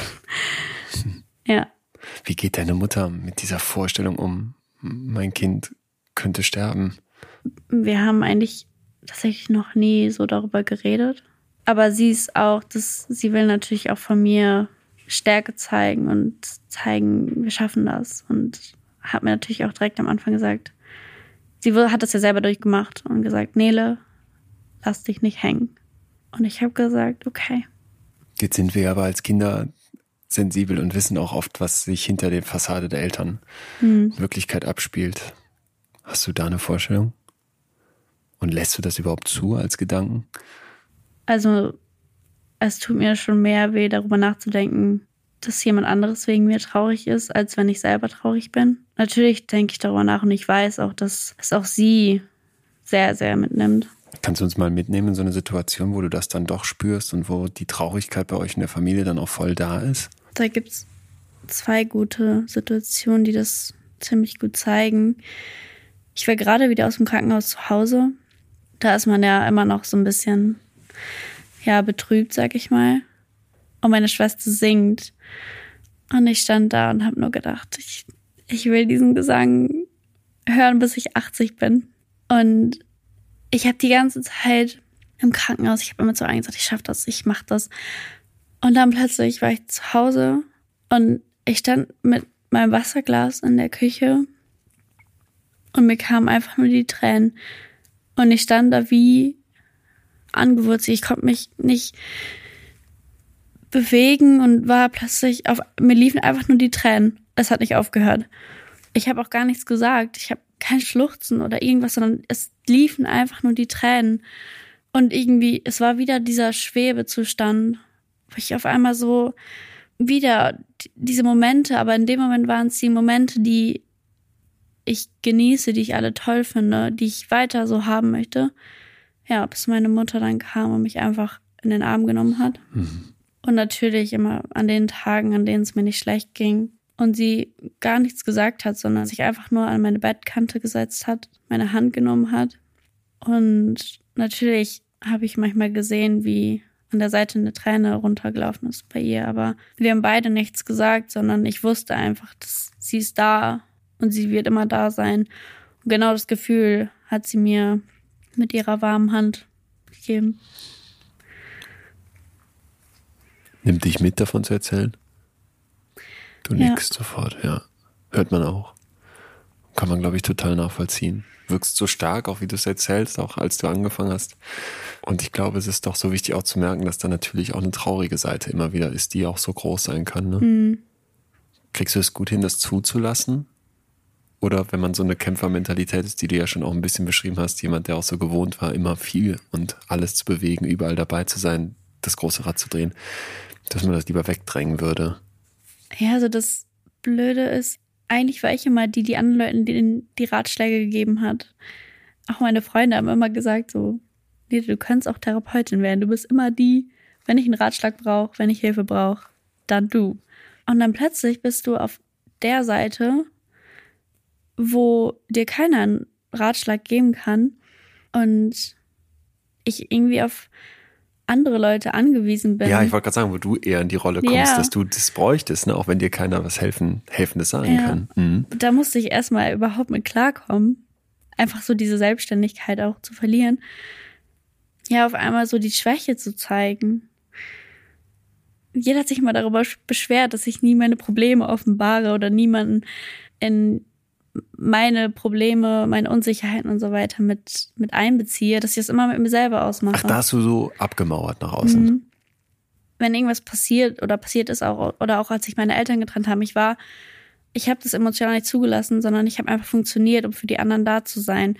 Ja. Wie geht deine Mutter mit dieser Vorstellung um, mein Kind könnte sterben? Wir haben eigentlich tatsächlich noch nie so darüber geredet. Aber sie ist auch, sie will natürlich auch von mir Stärke zeigen und zeigen, wir schaffen das. Und hat mir natürlich auch direkt am Anfang gesagt, sie hat das ja selber durchgemacht und gesagt, Nele, lass dich nicht hängen. Und ich habe gesagt, okay. Jetzt sind wir aber als Kinder sensibel und wissen auch oft, was sich hinter der Fassade der Eltern in Wirklichkeit abspielt. Hast du da eine Vorstellung? Und lässt du das überhaupt zu als Gedanken? Also es tut mir schon mehr weh, darüber nachzudenken, dass jemand anderes wegen mir traurig ist, als wenn ich selber traurig bin. Natürlich denke ich darüber nach und ich weiß auch, dass es auch sie sehr, sehr mitnimmt. Kannst du uns mal mitnehmen in so eine Situation, wo du das dann doch spürst und wo die Traurigkeit bei euch in der Familie dann auch voll da ist? Da gibt es 2 gute Situationen, die das ziemlich gut zeigen. Ich war gerade wieder aus dem Krankenhaus zu Hause. Da ist man ja immer noch so ein bisschen, ja, betrübt, sag ich mal. Und meine Schwester singt. Und ich stand da und habe nur gedacht, ich will diesen Gesang hören, bis ich 80 bin. Und ich habe die ganze Zeit im Krankenhaus, ich habe immer zu allen gesagt, ich schaffe das, ich mache das. Und dann plötzlich war ich zu Hause und ich stand mit meinem Wasserglas in der Küche und mir kamen einfach nur die Tränen. Und ich stand da wie angewurzelt. Ich konnte mich nicht bewegen und war plötzlich mir liefen einfach nur die Tränen. Es hat nicht aufgehört. Ich habe auch gar nichts gesagt. Ich habe kein Schluchzen oder irgendwas, sondern es liefen einfach nur die Tränen. Und irgendwie, es war wieder dieser Schwebezustand, wo ich auf einmal so wieder diese Momente, aber in dem Moment waren es die Momente, die ich genieße, die ich alle toll finde, die ich weiter so haben möchte. Ja, bis meine Mutter dann kam und mich einfach in den Arm genommen hat. Mhm. Und natürlich immer an den Tagen, an denen es mir nicht schlecht ging und sie gar nichts gesagt hat, sondern sich einfach nur an meine Bettkante gesetzt hat, meine Hand genommen hat. Und natürlich habe ich manchmal gesehen, wie an der Seite eine Träne runtergelaufen ist bei ihr. Aber wir haben beide nichts gesagt, sondern ich wusste einfach, dass sie ist da und sie wird immer da sein. Und genau das Gefühl hat sie mir mit ihrer warmen Hand gegeben. Nimmt dich mit, davon zu erzählen? Du nickst sofort, ja. Hört man auch. Kann man, glaube ich, total nachvollziehen. Wirkst so stark, auch wie du es erzählst, auch als du angefangen hast. Und ich glaube, es ist doch so wichtig auch zu merken, dass da natürlich auch eine traurige Seite immer wieder ist, die auch so groß sein kann. Ne? Mhm. Kriegst du es gut hin, das zuzulassen? Oder wenn man so eine Kämpfermentalität ist, die du ja schon auch ein bisschen beschrieben hast, jemand, der auch so gewohnt war, immer viel und alles zu bewegen, überall dabei zu sein, das große Rad zu drehen, dass man das lieber wegdrängen würde. Ja, also das Blöde ist, eigentlich war ich immer die anderen Leuten denen die Ratschläge gegeben hat. Auch meine Freunde haben immer gesagt so, nee, du kannst auch Therapeutin werden. Du bist immer die, wenn ich einen Ratschlag brauche, wenn ich Hilfe brauche, dann du. Und dann plötzlich bist du auf der Seite, wo dir keiner einen Ratschlag geben kann und ich irgendwie auf andere Leute angewiesen bin. Ja, ich wollte gerade sagen, wo du eher in die Rolle kommst, dass du das bräuchtest, ne? Auch wenn dir keiner was Helfendes sagen kann. Mhm. Da musste ich erstmal überhaupt mit klarkommen, einfach so diese Selbstständigkeit auch zu verlieren. Ja, auf einmal so die Schwäche zu zeigen. Jeder hat sich immer darüber beschwert, dass ich nie meine Probleme offenbare oder niemanden in meine Probleme, meine Unsicherheiten und so weiter mit einbeziehe, dass ich das immer mit mir selber ausmache. Ach, da hast du so abgemauert nach außen. Mhm. Wenn irgendwas passiert oder passiert ist auch, oder auch als sich meine Eltern getrennt haben, ich habe das emotional nicht zugelassen, sondern ich habe einfach funktioniert, um für die anderen da zu sein.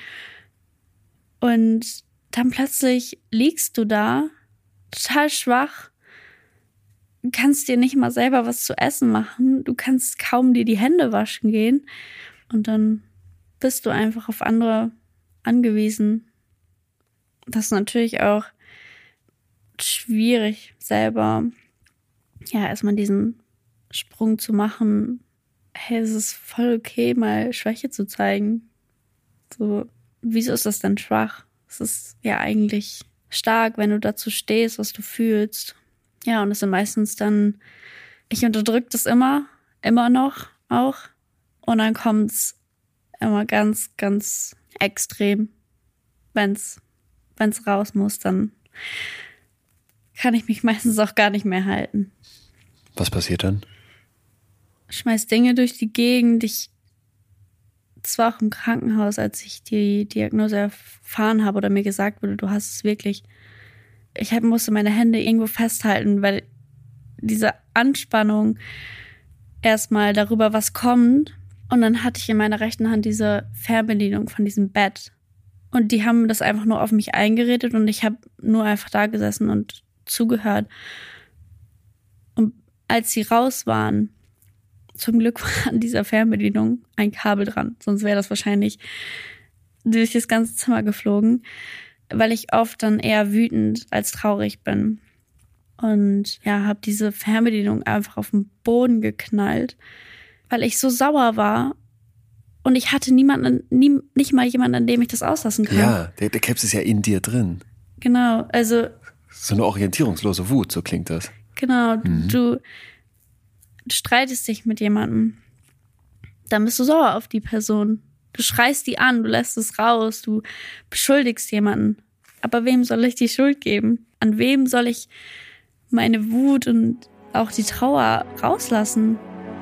Und dann plötzlich liegst du da, total schwach, kannst dir nicht mal selber was zu essen machen, du kannst kaum dir die Hände waschen gehen. Und dann bist du einfach auf andere angewiesen. Das ist natürlich auch schwierig, selber erstmal diesen Sprung zu machen. Hey, es ist voll okay, mal Schwäche zu zeigen. So, wieso ist das denn schwach? Es ist ja eigentlich stark, wenn du dazu stehst, was du fühlst. Ja, und es sind meistens dann, ich unterdrücke das immer noch auch. Und dann kommt's immer ganz, ganz extrem. Wenn's raus muss, dann kann ich mich meistens auch gar nicht mehr halten. Was passiert dann? Schmeiß Dinge durch die Gegend. Das war auch im Krankenhaus, als ich die Diagnose erfahren habe oder mir gesagt wurde, du hast es wirklich. Ich musste meine Hände irgendwo festhalten, weil diese Anspannung erstmal darüber, was kommt. Und dann hatte ich in meiner rechten Hand diese Fernbedienung von diesem Bett. Und die haben das einfach nur auf mich eingeredet und ich habe nur einfach da gesessen und zugehört. Und als sie raus waren, zum Glück war an dieser Fernbedienung ein Kabel dran. Sonst wäre das wahrscheinlich durch das ganze Zimmer geflogen, weil ich oft dann eher wütend als traurig bin. Und habe diese Fernbedienung einfach auf den Boden geknallt, weil ich so sauer war Und ich hatte nicht mal jemanden, an dem ich das auslassen kann. Ja, der Krebs ist ja in dir drin. Genau, also. So eine orientierungslose Wut, so klingt das. Genau, du streitest dich mit jemandem. Dann bist du sauer auf die Person. Du schreist die an, du lässt es raus, du beschuldigst jemanden. Aber wem soll ich die Schuld geben? An wem soll ich meine Wut und auch die Trauer rauslassen?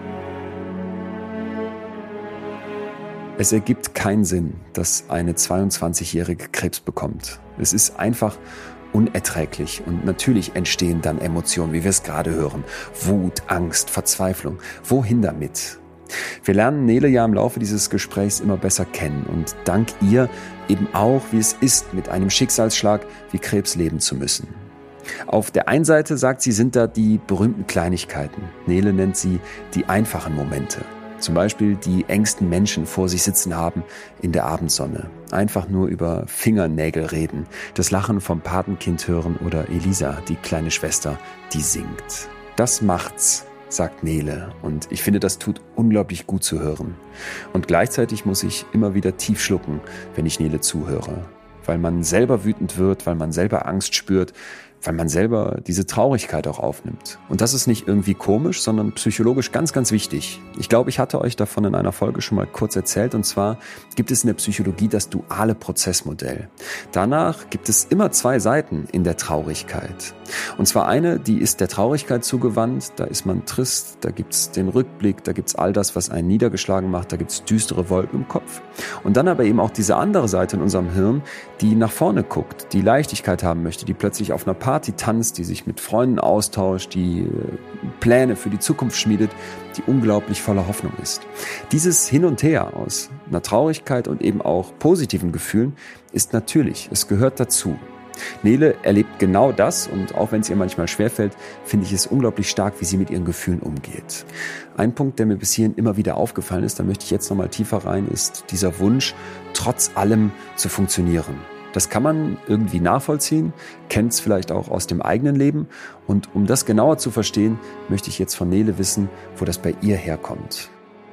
Es ergibt keinen Sinn, dass eine 22-Jährige Krebs bekommt. Es ist einfach unerträglich und natürlich entstehen dann Emotionen, wie wir es gerade hören. Wut, Angst, Verzweiflung. Wohin damit? Wir lernen Nele ja im Laufe dieses Gesprächs immer besser kennen und dank ihr eben auch, wie es ist, mit einem Schicksalsschlag wie Krebs leben zu müssen. Auf der einen Seite, sagt sie, sind da die berühmten Kleinigkeiten. Nele nennt sie die einfachen Momente. Zum Beispiel die engsten Menschen vor sich sitzen haben in der Abendsonne. Einfach nur über Fingernägel reden, das Lachen vom Patenkind hören oder Elisa, die kleine Schwester, die singt. Das macht's, sagt Nele. Und ich finde, das tut unglaublich gut zu hören. Und gleichzeitig muss ich immer wieder tief schlucken, wenn ich Nele zuhöre. Weil man selber wütend wird, weil man selber Angst spürt, weil man selber diese Traurigkeit auch aufnimmt. Und das ist nicht irgendwie komisch, sondern psychologisch ganz, ganz wichtig. Ich glaube, ich hatte euch davon in einer Folge schon mal kurz erzählt. Und zwar gibt es in der Psychologie das duale Prozessmodell. Danach gibt es immer zwei Seiten in der Traurigkeit. Und zwar eine, die ist der Traurigkeit zugewandt. Da ist man trist, da gibt's den Rückblick, da gibt's all das, was einen niedergeschlagen macht, da gibt's düstere Wolken im Kopf. Und dann aber eben auch diese andere Seite in unserem Hirn, die nach vorne guckt, die Leichtigkeit haben möchte, die plötzlich auf einer Party tanzt, die sich mit Freunden austauscht, die Pläne für die Zukunft schmiedet, die unglaublich voller Hoffnung ist. Dieses Hin und Her aus einer Traurigkeit und eben auch positiven Gefühlen ist natürlich, es gehört dazu. Nele erlebt genau das und auch wenn es ihr manchmal schwerfällt, finde ich es unglaublich stark, wie sie mit ihren Gefühlen umgeht. Ein Punkt, der mir bis hierhin immer wieder aufgefallen ist, da möchte ich jetzt nochmal tiefer rein, ist dieser Wunsch, trotz allem zu funktionieren. Das kann man irgendwie nachvollziehen, kennt es vielleicht auch aus dem eigenen Leben. Und um das genauer zu verstehen, möchte ich jetzt von Nele wissen, wo das bei ihr herkommt.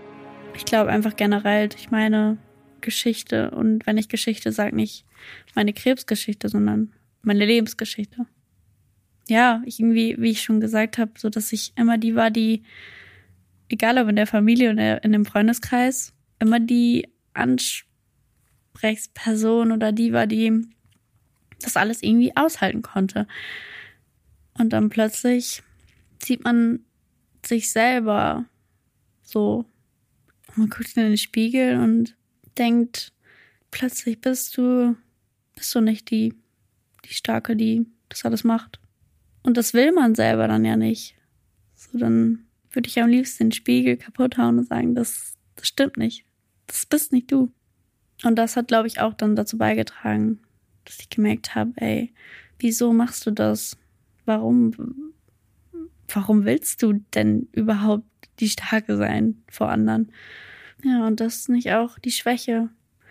Ich glaube einfach generell durch meine Geschichte. Und wenn ich Geschichte sage, nicht meine Krebsgeschichte, sondern meine Lebensgeschichte. Ja, irgendwie, wie ich schon gesagt habe, so dass ich immer die war, die, egal ob in der Familie oder in dem Freundeskreis, immer die Ansprechperson oder die war, die das alles irgendwie aushalten konnte. Und dann plötzlich sieht man sich selber so. Man guckt in den Spiegel und denkt, plötzlich bist du nicht die Starke, die das alles macht. Und das will man selber dann ja nicht. So, dann würde ich am liebsten den Spiegel kaputt hauen und sagen, das stimmt nicht. Das bist nicht du. Und das hat, glaube ich, auch dann dazu beigetragen, dass ich gemerkt habe, ey, wieso machst du das? Warum willst du denn überhaupt die Starke sein vor anderen? Ja, und das ist nicht auch die Schwäche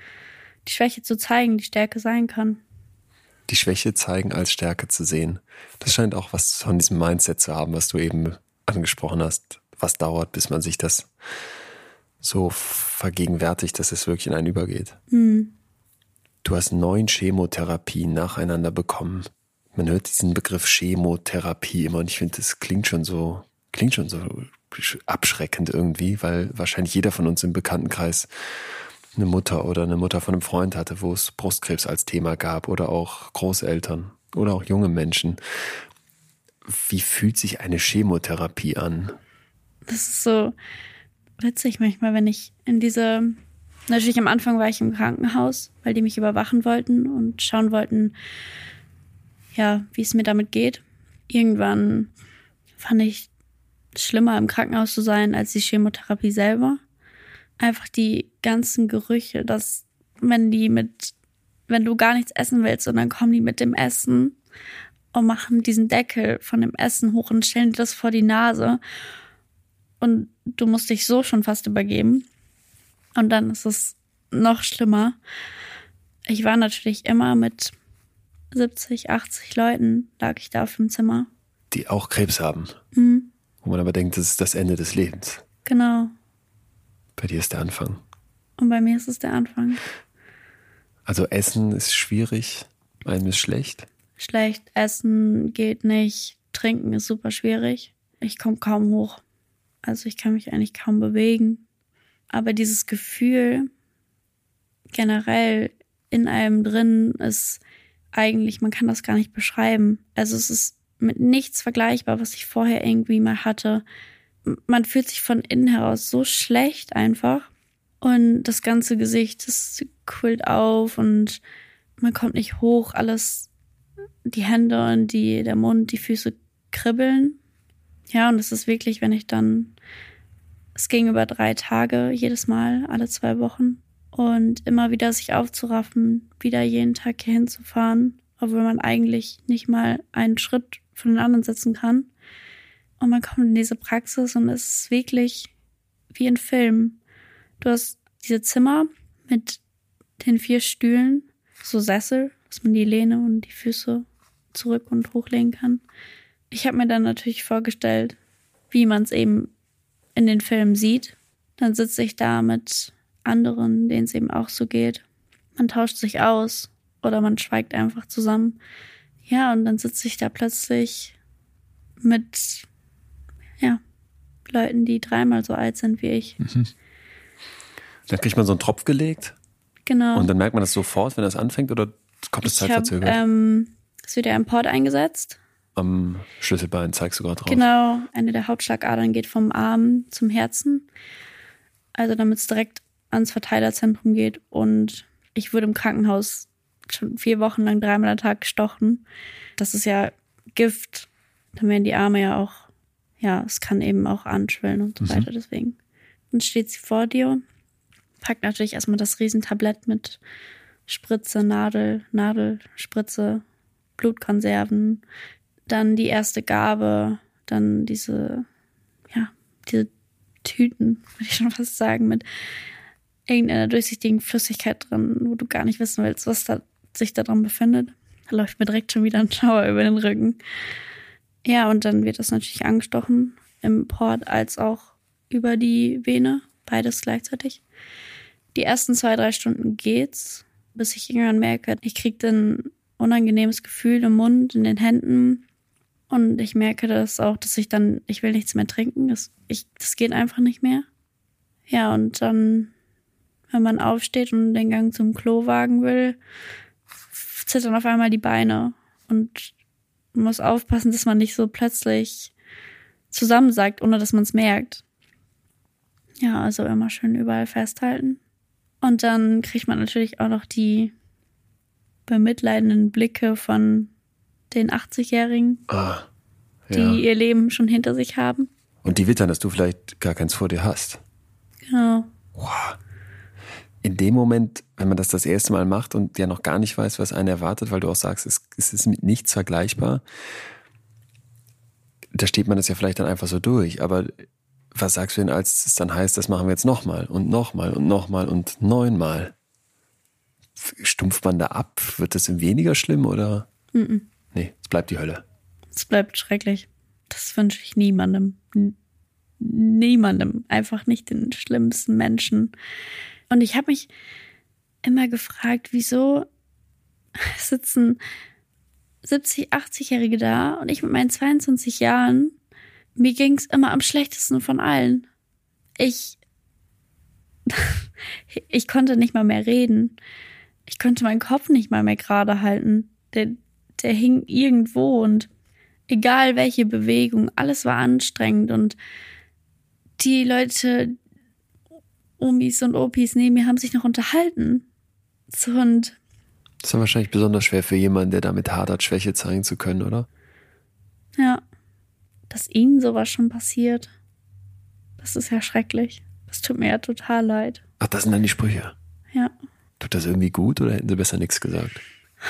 zu zeigen, die Stärke sein kann. Die Schwäche zeigen als Stärke zu sehen. Das scheint auch was von diesem Mindset zu haben, was du eben angesprochen hast. Was dauert, bis man sich das so vergegenwärtigt, dass es wirklich in einen übergeht. Mhm. Du hast 9 Chemotherapien nacheinander bekommen. Man hört diesen Begriff Chemotherapie immer und ich finde, das klingt schon so abschreckend irgendwie, weil wahrscheinlich jeder von uns im Bekanntenkreis eine Mutter oder eine Mutter von einem Freund hatte, wo es Brustkrebs als Thema gab oder auch Großeltern oder auch junge Menschen. Wie fühlt sich eine Chemotherapie an? Das ist so witzig manchmal, wenn ich natürlich am Anfang war ich im Krankenhaus, weil die mich überwachen wollten und schauen wollten, ja, wie es mir damit geht. Irgendwann fand ich es schlimmer, im Krankenhaus zu sein, als die Chemotherapie selber. Einfach die ganzen Gerüche, dass wenn du gar nichts essen willst und dann kommen die mit dem Essen und machen diesen Deckel von dem Essen hoch und stellen dir das vor die Nase und du musst dich so schon fast übergeben und dann ist es noch schlimmer. Ich war natürlich immer mit 70, 80 Leuten, lag ich da auf dem Zimmer. Die auch Krebs haben. Mhm. Wo man aber denkt, das ist das Ende des Lebens. Genau. Bei dir ist der Anfang. Und bei mir ist es der Anfang. Also Essen ist schwierig, einem ist schlecht. Schlecht, Essen geht nicht, Trinken ist super schwierig. Ich komme kaum hoch. Also ich kann mich eigentlich kaum bewegen. Aber dieses Gefühl generell in einem drin ist eigentlich, man kann das gar nicht beschreiben. Also es ist mit nichts vergleichbar, was ich vorher irgendwie mal hatte. Man fühlt sich von innen heraus so schlecht einfach. Und das ganze Gesicht, das quillt auf und man kommt nicht hoch. Alles, die Hände und der Mund, die Füße kribbeln. Ja, und es ist wirklich, wenn ich dann, es ging über 3 Tage, jedes Mal, alle 2 Wochen. Und immer wieder sich aufzuraffen, wieder jeden Tag hier hinzufahren, obwohl man eigentlich nicht mal einen Schritt von den anderen setzen kann. Und man kommt in diese Praxis und es ist wirklich wie ein Film. Du hast diese Zimmer mit den 4 Stühlen, so Sessel, dass man die Lehne und die Füße zurück und hochlegen kann. Ich habe mir dann natürlich vorgestellt, wie man es eben in den Filmen sieht. Dann sitze ich da mit anderen, denen es eben auch so geht. Man tauscht sich aus oder man schweigt einfach zusammen. Ja, und dann sitze ich da plötzlich mit Leuten, die 3-mal so alt sind wie ich. Mhm. Dann kriegt man so einen Tropf gelegt. Genau. Und dann merkt man das sofort, wenn das anfängt, oder kommt es zeitverzögert? Es wird ja ein Port eingesetzt. Am Schlüsselbein zeigst du gerade drauf. Genau, eine der Hauptschlagadern geht vom Arm zum Herzen. Also damit es direkt ans Verteilerzentrum geht. Und ich wurde im Krankenhaus schon 4 Wochen lang 3-mal am Tag gestochen. Das ist ja Gift. Dann werden die Arme ja auch, es kann eben auch anschwellen und so weiter. Deswegen. Dann steht sie vor dir, packt natürlich erstmal das Riesentablett mit Spritze, Nadel, Spritze, Blutkonserven, dann die erste Gabe, dann diese Tüten, würde ich schon fast sagen, mit irgendeiner durchsichtigen Flüssigkeit drin, wo du gar nicht wissen willst, was sich da dran befindet. Da läuft mir direkt schon wieder ein Schauer über den Rücken. Ja, und dann wird das natürlich angestochen, im Port als auch über die Vene, beides gleichzeitig. Die ersten 2-3 Stunden geht's, bis ich irgendwann merke, ich kriege ein unangenehmes Gefühl im Mund, in den Händen. Und ich merke das auch, dass ich will nichts mehr trinken. Das geht einfach nicht mehr. Ja, und dann, wenn man aufsteht und den Gang zum Klo wagen will, zittern auf einmal die Beine. Und man muss aufpassen, dass man nicht so plötzlich zusammensackt, ohne dass man es merkt. Ja, also immer schön überall festhalten. Und dann kriegt man natürlich auch noch die bemitleidenden Blicke von den 80-Jährigen, die ihr Leben schon hinter sich haben. Und die wittern, dass du vielleicht gar keins vor dir hast. Genau. Wow. In dem Moment, wenn man das erste Mal macht und ja noch gar nicht weiß, was einen erwartet, weil du auch sagst, es ist mit nichts vergleichbar, da steht man das ja vielleicht dann einfach so durch. Aber was sagst du denn, als es dann heißt, das machen wir jetzt nochmal und nochmal und nochmal und 9-mal? Stumpft man da ab? Wird das weniger schlimm oder? Nee, es bleibt die Hölle. Es bleibt schrecklich. Das wünsche ich niemandem. Niemandem. Einfach nicht den schlimmsten Menschen. Und ich habe mich immer gefragt, wieso sitzen 70-, 80-Jährige da und ich mit meinen 22 Jahren, mir ging es immer am schlechtesten von allen. Ich konnte nicht mal mehr reden. Ich konnte meinen Kopf nicht mal mehr gerade halten. Der hing irgendwo und egal welche Bewegung, alles war anstrengend und die Leute, Omis und Opis neben mir haben sich noch unterhalten. Und das ist ja wahrscheinlich besonders schwer für jemanden, der damit hadert, Schwäche zeigen zu können, oder? Ja, dass ihnen sowas schon passiert, das ist ja schrecklich. Das tut mir ja total leid. Ach, das sind dann die Sprüche? Ja. Tut das irgendwie gut oder hätten sie besser nichts gesagt?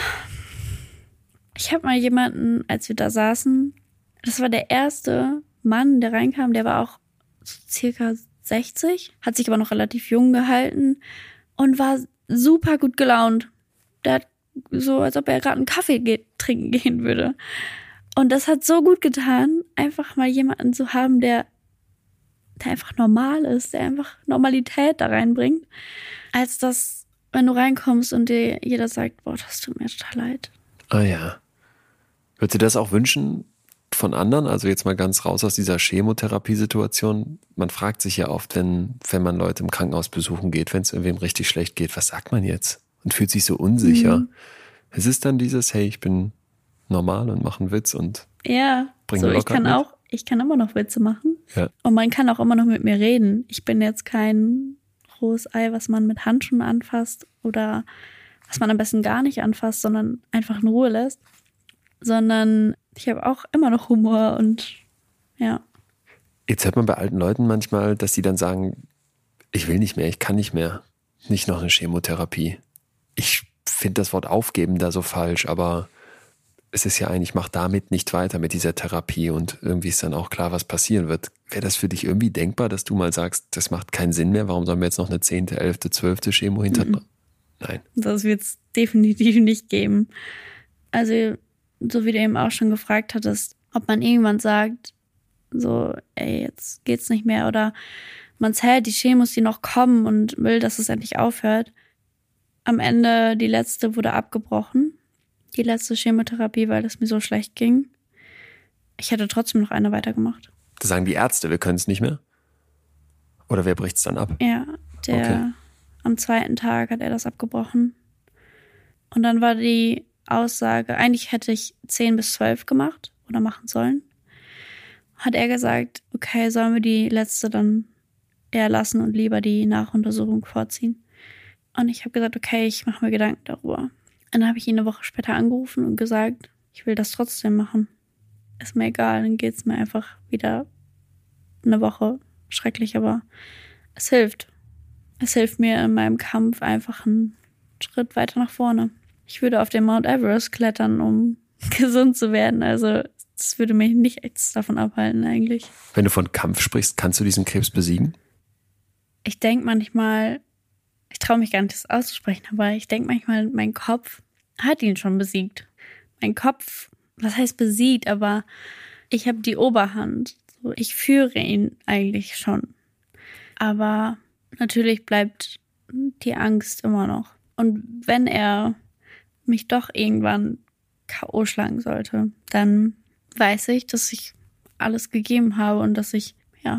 Ich habe mal jemanden, als wir da saßen, das war der erste Mann, der reinkam, der war auch so circa 60, hat sich aber noch relativ jung gehalten und war super gut gelaunt. Der hat so, als ob er gerade einen Kaffee trinken gehen würde. Und das hat so gut getan, einfach mal jemanden zu haben, der der einfach normal ist, der einfach Normalität da reinbringt, als dass, wenn du reinkommst und dir jeder sagt, boah, das tut mir total leid. Ah ja. Würdest du das auch wünschen von anderen? Also jetzt mal ganz raus aus dieser Chemotherapie-Situation. Man fragt sich ja oft, wenn man Leute im Krankenhaus besuchen geht, wenn es irgendwem richtig schlecht geht, was sagt man jetzt? Und fühlt sich so unsicher. Es ist dann dieses, hey, ich bin normal und mache einen Witz und bringe so, Lockert ich kann immer noch Witze machen. Ja. Und man kann auch immer noch mit mir reden. Ich bin jetzt kein rohes Ei, was man mit Handschuhen anfasst oder was man am besten gar nicht anfasst, sondern einfach in Ruhe lässt. Sondern ich habe auch immer noch Humor und ja. Jetzt hört man bei alten Leuten manchmal, dass die dann sagen, ich will nicht mehr, ich kann nicht mehr. Nicht noch eine Chemotherapie. Ich finde das Wort aufgeben da so falsch, aber es ist ja eigentlich, mach damit nicht weiter mit dieser Therapie und irgendwie ist dann auch klar, was passieren wird. Wäre das für dich irgendwie denkbar, dass du mal sagst, das macht keinen Sinn mehr, warum sollen wir jetzt noch eine 10., 11., 12. Chemo hinter... Nein. Das wird es definitiv nicht geben. Also, so wie du eben auch schon gefragt hattest, ob man irgendwann sagt, so, ey, jetzt geht's nicht mehr oder man zählt die Chemos, die noch kommen und will, dass es endlich aufhört. Am Ende, die letzte wurde abgebrochen. Die letzte Chemotherapie, weil es mir so schlecht ging. Ich hätte trotzdem noch eine weitergemacht. Das sagen die Ärzte, wir können es nicht mehr? Oder wer bricht es dann ab? Ja, am 2. Tag hat er das abgebrochen. Und dann war die Aussage, eigentlich hätte ich 10 bis 12 gemacht oder machen sollen. Hat er gesagt, okay, sollen wir die letzte dann eher lassen und lieber die Nachuntersuchung vorziehen. Und ich habe gesagt, okay, ich mache mir Gedanken darüber. Dann habe ich ihn eine Woche später angerufen und gesagt, ich will das trotzdem machen. Ist mir egal, dann geht's mir einfach wieder eine Woche schrecklich, aber es hilft. Es hilft mir in meinem Kampf einfach einen Schritt weiter nach vorne. Ich würde auf den Mount Everest klettern, um gesund zu werden. Also das würde mich nichts davon abhalten eigentlich. Wenn du von Kampf sprichst, kannst du diesen Krebs besiegen? Ich denke manchmal, ich traue mich gar nicht, das auszusprechen, aber ich denke manchmal, mein Kopf hat ihn schon besiegt. Mein Kopf, was heißt besiegt, aber ich habe die Oberhand. So, ich führe ihn eigentlich schon. Aber natürlich bleibt die Angst immer noch. Und wenn er mich doch irgendwann K.O. schlagen sollte, dann weiß ich, dass ich alles gegeben habe und dass ich,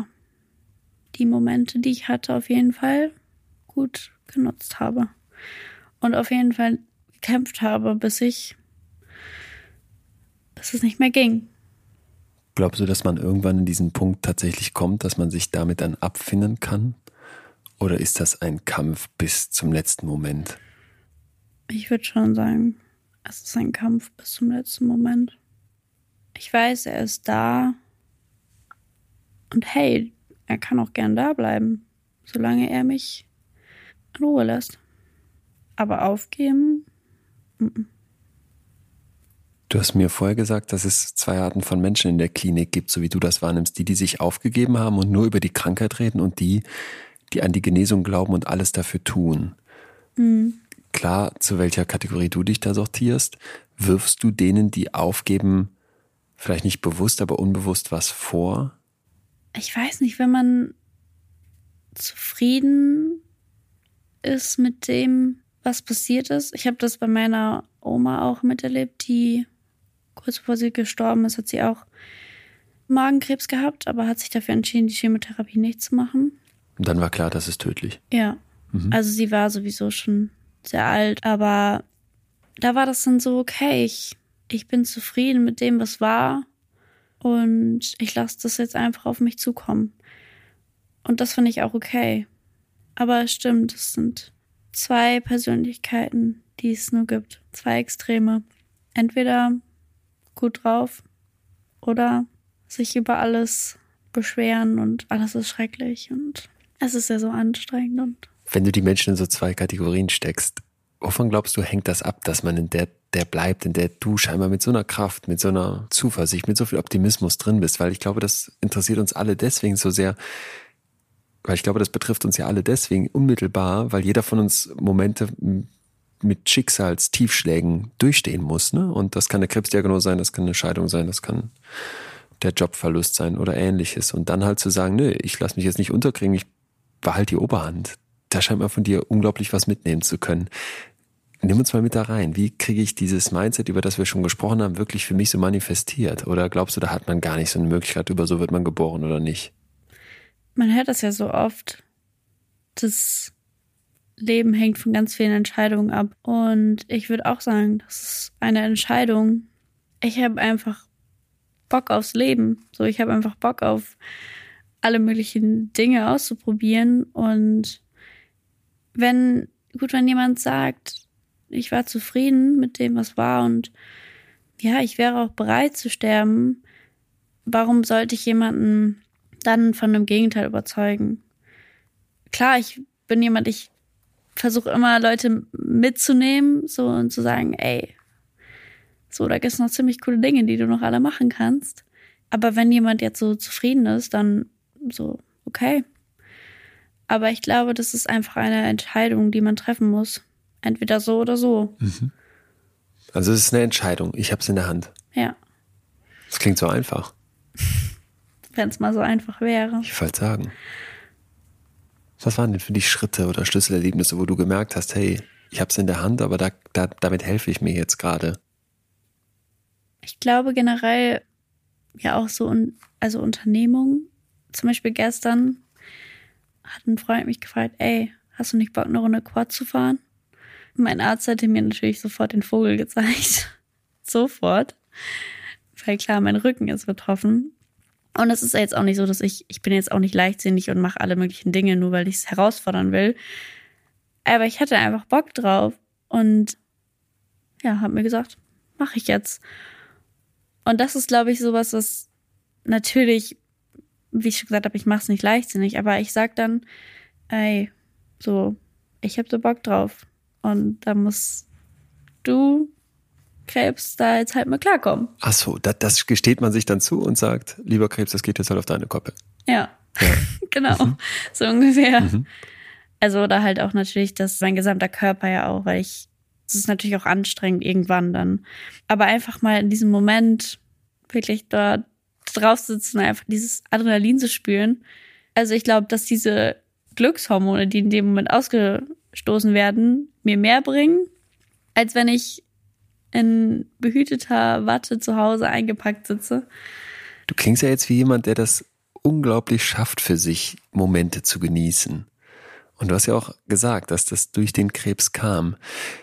die Momente, die ich hatte, auf jeden Fall gut genutzt habe. Und auf jeden Fall gekämpft habe, bis es nicht mehr ging. Glaubst du, dass man irgendwann in diesen Punkt tatsächlich kommt, dass man sich damit dann abfinden kann? Oder ist das ein Kampf bis zum letzten Moment? Ich würde schon sagen, es ist ein Kampf bis zum letzten Moment. Ich weiß, er ist da. Und hey, er kann auch gern da bleiben, solange er mich in Ruhe lässt. Aber aufgeben? Du hast mir vorher gesagt, dass es 2 Arten von Menschen in der Klinik gibt, so wie du das wahrnimmst. Die sich aufgegeben haben und nur über die Krankheit reden und die an die Genesung glauben und alles dafür tun. Klar, zu welcher Kategorie du dich da sortierst, wirfst du denen, die aufgeben, vielleicht nicht bewusst, aber unbewusst was vor? Ich weiß nicht, wenn man zufrieden ist mit dem, was passiert ist. Ich habe das bei meiner Oma auch miterlebt, die kurz bevor sie gestorben ist, hat sie auch Magenkrebs gehabt, aber hat sich dafür entschieden, die Chemotherapie nicht zu machen. Und dann war klar, das ist tödlich. Ja, Also sie war sowieso schon sehr alt, aber da war das dann so, okay, ich bin zufrieden mit dem, was war und ich lasse das jetzt einfach auf mich zukommen. Und das finde ich auch okay. Aber es stimmt, es sind 2 Persönlichkeiten, die es nur gibt. 2 Extreme. Entweder gut drauf oder sich über alles beschweren und alles ist schrecklich und es ist ja so anstrengend. Und wenn du die Menschen in so 2 Kategorien steckst, wovon glaubst du, hängt das ab, dass man in der bleibt, in der du scheinbar mit so einer Kraft, mit so einer Zuversicht, mit so viel Optimismus drin bist? Weil ich glaube, das interessiert uns alle deswegen so sehr, weil ich glaube, das betrifft uns ja alle deswegen unmittelbar, weil jeder von uns Momente mit Schicksalstiefschlägen durchstehen muss. Ne? Und das kann eine Krebsdiagnose sein, das kann eine Scheidung sein, das kann der Jobverlust sein oder ähnliches. Und dann halt zu sagen, nö, ich lasse mich jetzt nicht unterkriegen, ich behalte die Oberhand. Da scheint man von dir unglaublich was mitnehmen zu können. Nimm uns mal mit da rein. Wie kriege ich dieses Mindset, über das wir schon gesprochen haben, wirklich für mich so manifestiert? Oder glaubst du, da hat man gar nicht so eine Möglichkeit, über so wird man geboren oder nicht? Man hört das ja so oft. Das Leben hängt von ganz vielen Entscheidungen ab. Und ich würde auch sagen, das ist eine Entscheidung. Ich habe einfach Bock aufs Leben. So, ich habe einfach Bock auf alle möglichen Dinge auszuprobieren. Und wenn jemand sagt, ich war zufrieden mit dem, was war und ja, ich wäre auch bereit zu sterben, warum sollte ich jemanden dann von dem Gegenteil überzeugen? Klar, ich bin jemand, ich versuche immer Leute mitzunehmen so und zu sagen, ey, so, da gibt es noch ziemlich coole Dinge, die du noch alle machen kannst. Aber wenn jemand jetzt so zufrieden ist, dann so, okay. Aber ich glaube, das ist einfach eine Entscheidung, die man treffen muss. Entweder so oder so. Mhm. Also es ist eine Entscheidung. Ich habe es in der Hand. Ja. Das klingt so einfach. Wenn es mal so einfach wäre. Ich wollte sagen. Was waren denn für dich Schritte oder Schlüsselerlebnisse, wo du gemerkt hast, hey, ich habe es in der Hand, aber damit helfe ich mir jetzt gerade? Ich glaube generell ja auch so, also Unternehmungen. Zum Beispiel gestern hat ein Freund mich gefragt, ey, hast du nicht Bock, eine Runde Quad zu fahren? Mein Arzt hatte mir natürlich sofort den Vogel gezeigt. Sofort. Weil klar, mein Rücken ist betroffen. Und es ist jetzt auch nicht so, dass ich bin jetzt auch nicht leichtsinnig und mache alle möglichen Dinge, nur weil ich es herausfordern will. Aber ich hatte einfach Bock drauf. Und ja, habe mir gesagt, mache ich jetzt. Und das ist, glaube ich, sowas, was natürlich, wie ich schon gesagt habe, ich mache es nicht leichtsinnig. Aber ich sag dann, ey, so, ich habe so Bock drauf. Und da musst du, Krebs, da jetzt halt mal klarkommen. Ach so, das gesteht man sich dann zu und sagt, lieber Krebs, das geht jetzt halt auf deine Koppe. Ja. Genau, so ungefähr. Also da halt auch natürlich, dass mein gesamter Körper ja auch, weil es ist natürlich auch anstrengend irgendwann dann. Aber einfach mal in diesem Moment wirklich dort drauf sitzen und einfach dieses Adrenalin zu spüren. Also ich glaube, dass diese Glückshormone, die in dem Moment ausgestoßen werden, mir mehr bringen, als wenn ich in behüteter Watte zu Hause eingepackt sitze. Du klingst ja jetzt wie jemand, der das unglaublich schafft, für sich Momente zu genießen. Und du hast ja auch gesagt, dass das durch den Krebs kam.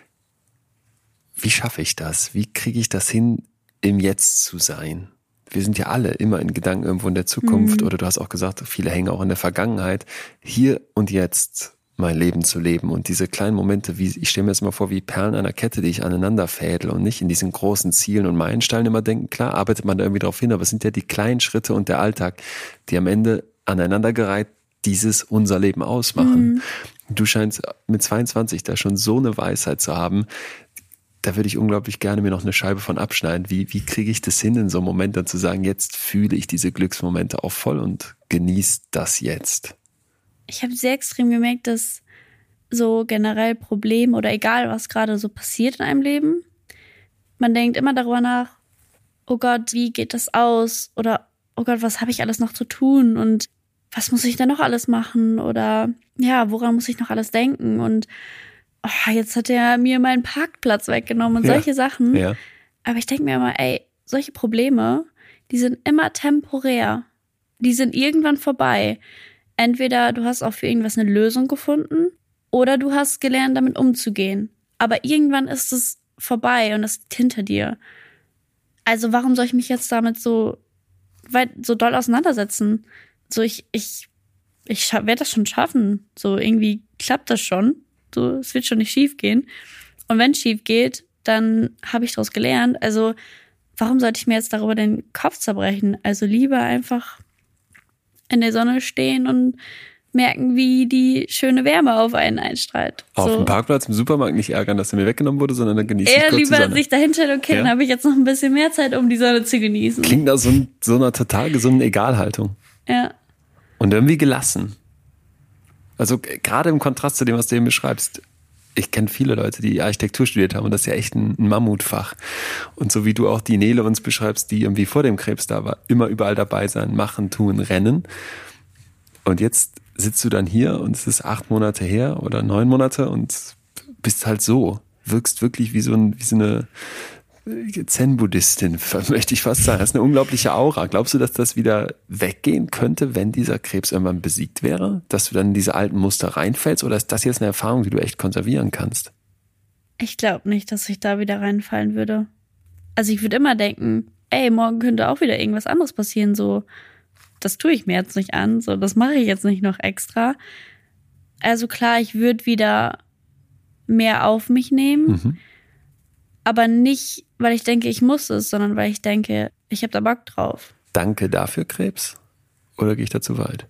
Wie schaffe ich das? Wie kriege ich das hin, im Jetzt zu sein? Wir sind ja alle immer in Gedanken irgendwo in der Zukunft. Oder du hast auch gesagt, viele hängen auch in der Vergangenheit. Hier und jetzt mein Leben zu leben und diese kleinen Momente, ich stelle mir jetzt mal vor, wie Perlen einer Kette, die ich aneinander fädle und nicht in diesen großen Zielen und Meilensteinen immer denken, klar arbeitet man da irgendwie drauf hin, aber es sind ja die kleinen Schritte und der Alltag, die am Ende aneinandergereiht dieses unser Leben ausmachen. Du scheinst mit 22 da schon so eine Weisheit zu haben, da würde ich unglaublich gerne mir noch eine Scheibe von abschneiden. Wie kriege ich das hin, in so einem Moment dann zu sagen, jetzt fühle ich diese Glücksmomente auch voll und genieße das jetzt? Ich habe sehr extrem gemerkt, dass so generell Probleme oder egal, was gerade so passiert in einem Leben, man denkt immer darüber nach, oh Gott, wie geht das aus? Oder oh Gott, was habe ich alles noch zu tun? Und was muss ich denn noch alles machen? Oder ja, woran muss ich noch alles denken? Und oh, jetzt hat er mir meinen Parkplatz weggenommen und solche Sachen. Ja. Aber ich denke mir immer, ey, solche Probleme, die sind immer temporär. Die sind irgendwann vorbei. Entweder du hast auch für irgendwas eine Lösung gefunden oder du hast gelernt, damit umzugehen. Aber irgendwann ist es vorbei und es liegt hinter dir. Also warum soll ich mich jetzt damit so doll auseinandersetzen? So ich werde das schon schaffen. So irgendwie klappt das schon. So, es wird schon nicht schief gehen. Und wenn es schief geht, dann habe ich daraus gelernt. Also warum sollte ich mir jetzt darüber den Kopf zerbrechen? Also lieber einfach in der Sonne stehen und merken, wie die schöne Wärme auf einen einstrahlt. Auf dem Parkplatz im Supermarkt nicht ärgern, dass er mir weggenommen wurde, sondern dann genießen. Eher lieber sich dahinstellen, okay, dann habe ich jetzt noch ein bisschen mehr Zeit, um die Sonne zu genießen. Klingt nach so einer total gesunden Egalhaltung. Ja. Und irgendwie gelassen. Also gerade im Kontrast zu dem, was du eben beschreibst, ich kenne viele Leute, die Architektur studiert haben und das ist ja echt ein Mammutfach. Und so wie du auch die Nele uns beschreibst, die irgendwie vor dem Krebs da war, immer überall dabei sein, machen, tun, rennen. Und jetzt sitzt du dann hier und es ist 8 Monate her oder 9 Monate und bist halt so, wirkst wirklich wie so eine Zen-Buddhistin, möchte ich fast sagen. Das ist eine unglaubliche Aura. Glaubst du, dass das wieder weggehen könnte, wenn dieser Krebs irgendwann besiegt wäre? Dass du dann in diese alten Muster reinfällst? Oder ist das jetzt eine Erfahrung, die du echt konservieren kannst? Ich glaube nicht, dass ich da wieder reinfallen würde. Also ich würde immer denken, ey, morgen könnte auch wieder irgendwas anderes passieren. So, das tue ich mir jetzt nicht an. So, das mache ich jetzt nicht noch extra. Also klar, ich würde wieder mehr auf mich nehmen. Aber nicht, weil ich denke, ich muss es, sondern weil ich denke, ich habe da Bock drauf. Danke dafür, Krebs? Oder gehe ich da zu weit?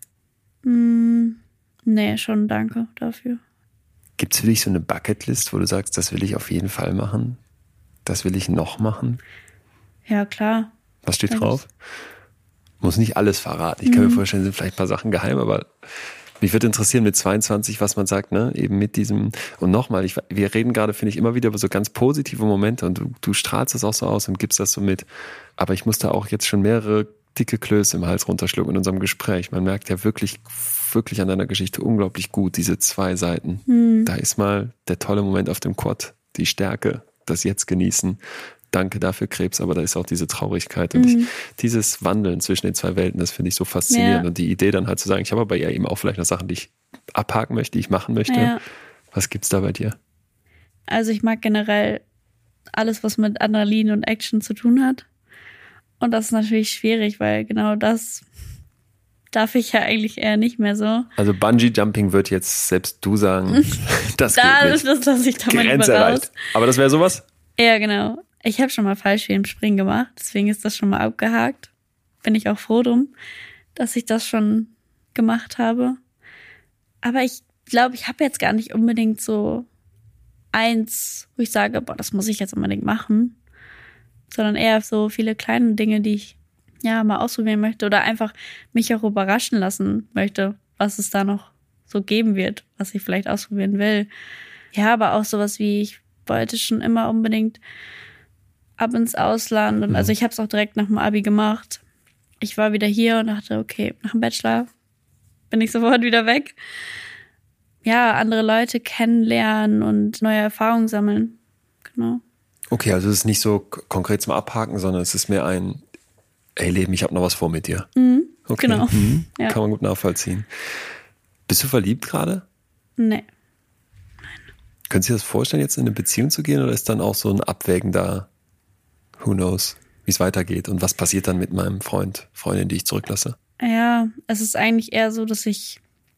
Nee, schon danke dafür. Gibt es für dich so eine Bucketlist, wo du sagst, das will ich auf jeden Fall machen? Das will ich noch machen? Ja, klar. Was steht drauf? Muss nicht alles verraten. Ich kann mir vorstellen, sind vielleicht ein paar Sachen geheim, aber mich würde interessieren mit 22, was man sagt, ne? Eben mit diesem, und nochmal, wir reden gerade, finde ich, immer wieder über so ganz positive Momente und du strahlst das auch so aus und gibst das so mit. Aber ich muss da auch jetzt schon mehrere dicke Klöße im Hals runterschlucken in unserem Gespräch. Man merkt ja wirklich, wirklich an deiner Geschichte unglaublich gut, diese 2 Seiten. Da ist mal der tolle Moment auf dem Quad, die Stärke, das Jetzt genießen. Danke dafür, Krebs, aber da ist auch diese Traurigkeit und dieses Wandeln zwischen den 2 Welten, das finde ich so faszinierend. Ja. Und die Idee dann halt zu sagen, ich habe aber ja eben auch vielleicht noch Sachen, die ich abhaken möchte, die ich machen möchte. Ja. Was gibt's da bei dir? Also ich mag generell alles, was mit Adrenalin und Action zu tun hat. Und das ist natürlich schwierig, weil genau das darf ich ja eigentlich eher nicht mehr so. Also Bungee-Jumping wird jetzt selbst du sagen, das geht nicht. Das lasse ich da mal Grenze lieber raus. Aber das wäre sowas? Ja, genau. Ich habe schon mal Fallschirmspringen gemacht, deswegen ist das schon mal abgehakt. Bin ich auch froh drum, dass ich das schon gemacht habe. Aber ich glaube, ich habe jetzt gar nicht unbedingt so eins, wo ich sage, boah, das muss ich jetzt unbedingt machen. Sondern eher so viele kleine Dinge, die ich ja mal ausprobieren möchte oder einfach mich auch überraschen lassen möchte, was es da noch so geben wird, was ich vielleicht ausprobieren will. Ja, aber auch sowas wie, ich wollte schon immer unbedingt ab ins Ausland. Und also ich habe es auch direkt nach dem Abi gemacht. Ich war wieder hier und dachte, okay, nach dem Bachelor bin ich sofort wieder weg. Ja, andere Leute kennenlernen und neue Erfahrungen sammeln. Genau. Okay, also es ist nicht so konkret zum Abhaken, sondern es ist mehr ein, hey Leben, ich habe noch was vor mit dir. Okay. Genau. Ja. Kann man gut nachvollziehen. Bist du verliebt gerade? Nee. Können Sie das vorstellen, jetzt in eine Beziehung zu gehen oder ist dann auch so ein Abwägen da? Who knows, wie es weitergeht und was passiert dann mit meinem Freundin, die ich zurücklasse? Ja, es ist eigentlich eher so, dass ich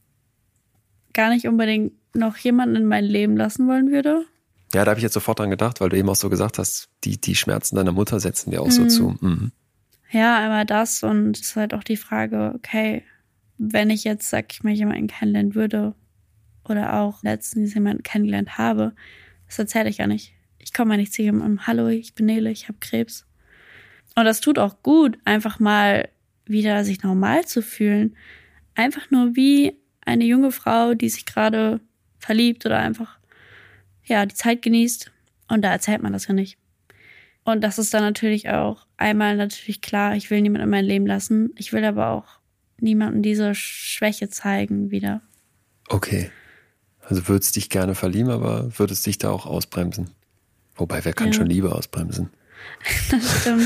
gar nicht unbedingt noch jemanden in mein Leben lassen wollen würde. Ja, da habe ich jetzt sofort dran gedacht, weil du eben auch so gesagt hast, die Schmerzen deiner Mutter setzen dir auch so zu. Ja, einmal das und es ist halt auch die Frage, okay, wenn ich jetzt, sag ich mal, jemanden kennenlernen würde oder auch letztens jemanden kennengelernt habe, das erzähle ich ja nicht. Ich komme ja nicht zu jemandem, hallo, ich bin Nele, ich habe Krebs. Und das tut auch gut, einfach mal wieder sich normal zu fühlen. Einfach nur wie eine junge Frau, die sich gerade verliebt oder einfach ja die Zeit genießt. Und da erzählt man das ja nicht. Und das ist dann natürlich auch einmal natürlich klar, ich will niemanden in mein Leben lassen. Ich will aber auch niemandem diese Schwäche zeigen wieder. Okay. Also würdest dich gerne verlieben, aber würdest dich da auch ausbremsen? Wobei, wer kann schon Liebe ausbremsen? Das stimmt.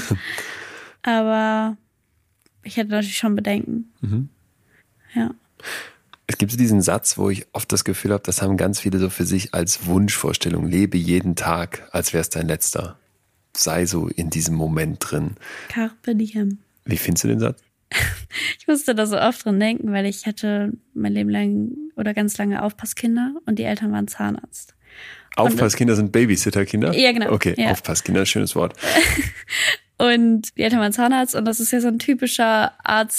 Aber ich hätte natürlich schon Bedenken. Ja. Es gibt so diesen Satz, wo ich oft das Gefühl habe, das haben ganz viele so für sich als Wunschvorstellung. Lebe jeden Tag, als wäre es dein letzter. Sei so in diesem Moment drin. Carpe diem. Wie findest du den Satz? Ich musste da so oft dran denken, weil ich hatte mein Leben lang oder ganz lange Aufpasskinder und die Eltern waren Zahnarzt. Aufpasskinder sind Babysitterkinder? Ja, genau. Okay, ja. Aufpasskinder, schönes Wort. Und die Eltern waren Zahnarzt und das ist ja so ein typischer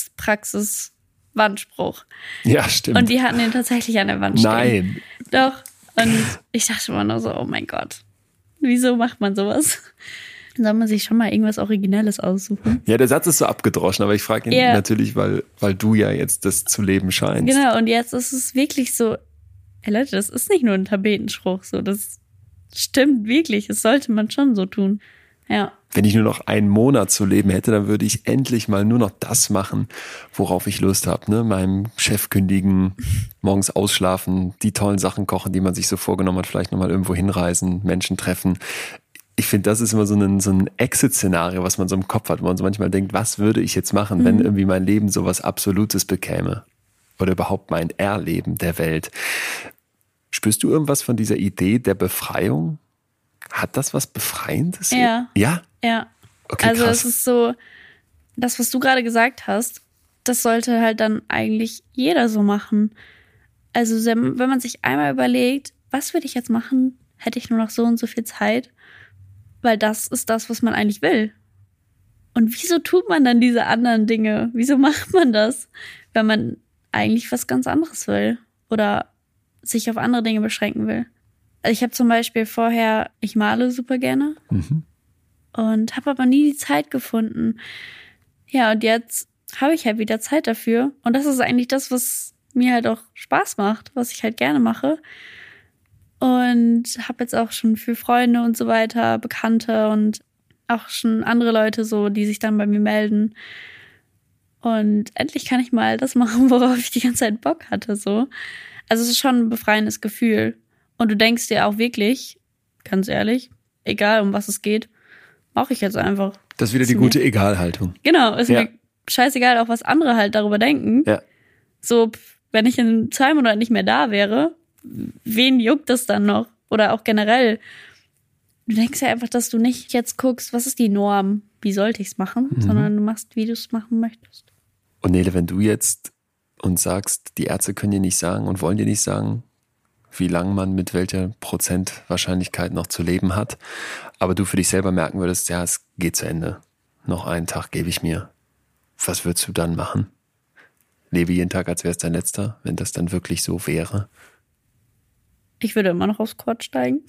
Arztpraxis-Wandspruch. Ja, stimmt. Und die hatten den tatsächlich an der Wand stehen. Nein. Doch. Und ich dachte immer nur so, oh mein Gott, wieso macht man sowas? Soll man sich schon mal irgendwas Originelles aussuchen? Ja, der Satz ist so abgedroschen, aber ich frage ihn natürlich, weil du ja jetzt das zu leben scheinst. Genau, und jetzt ist es wirklich so, Ey Leute, das ist nicht nur ein Tapetenspruch, so, das stimmt wirklich, das sollte man schon so tun. Ja. Wenn ich nur noch einen Monat zu leben hätte, dann würde ich endlich mal nur noch das machen, worauf ich Lust habe. Ne? Meinem Chef kündigen, morgens ausschlafen, die tollen Sachen kochen, die man sich so vorgenommen hat, vielleicht nochmal irgendwo hinreisen, Menschen treffen. Ich finde, das ist immer so ein Exit-Szenario, was man so im Kopf hat, wo man so manchmal denkt, was würde ich jetzt machen, wenn irgendwie mein Leben so was Absolutes bekäme? Oder überhaupt mein Erleben der Welt. Spürst du irgendwas von dieser Idee der Befreiung? Hat das was Befreiendes? Ja. Ja? Ja. Okay, also krass. es ist so, das, was du gerade gesagt hast, das sollte halt dann eigentlich jeder so machen. Also wenn man sich einmal überlegt, was würde ich jetzt machen, hätte ich nur noch so und so viel Zeit, weil das ist das, was man eigentlich will. Und wieso tut man dann diese anderen Dinge? Wieso macht man das, wenn man eigentlich was ganz anderes will oder sich auf andere Dinge beschränken will? Also ich habe zum Beispiel vorher, ich male super gerne und habe aber nie die Zeit gefunden. Ja, und jetzt habe ich halt wieder Zeit dafür. Und das ist eigentlich das, was mir halt auch Spaß macht, was ich halt gerne mache. Und habe jetzt auch schon für Freunde und so weiter, Bekannte und auch schon andere Leute so, die sich dann bei mir melden. Und endlich kann ich mal das machen, worauf ich die ganze Zeit Bock hatte, so. Also es ist schon ein befreiendes Gefühl. Und du denkst dir auch wirklich, ganz ehrlich, egal um was es geht, mache ich jetzt einfach. Das ist wieder die gute Egalhaltung. Genau, ist mir scheißegal, auch was andere halt darüber denken. Ja. So, wenn ich in 2 Monaten nicht mehr da wäre, wen juckt das dann noch? Oder auch generell. Du denkst ja einfach, dass du nicht jetzt guckst, was ist die Norm, wie sollte ich es machen, sondern du machst, wie du es machen möchtest. Und Nele, wenn du jetzt uns sagst, die Ärzte können dir nicht sagen und wollen dir nicht sagen, wie lange man mit welcher Prozentwahrscheinlichkeit noch zu leben hat, aber du für dich selber merken würdest, ja, es geht zu Ende. Noch einen Tag gebe ich mir. Was würdest du dann machen? Lebe jeden Tag, als wäre es dein letzter, wenn das dann wirklich so wäre? Ich würde immer noch aufs Quad steigen.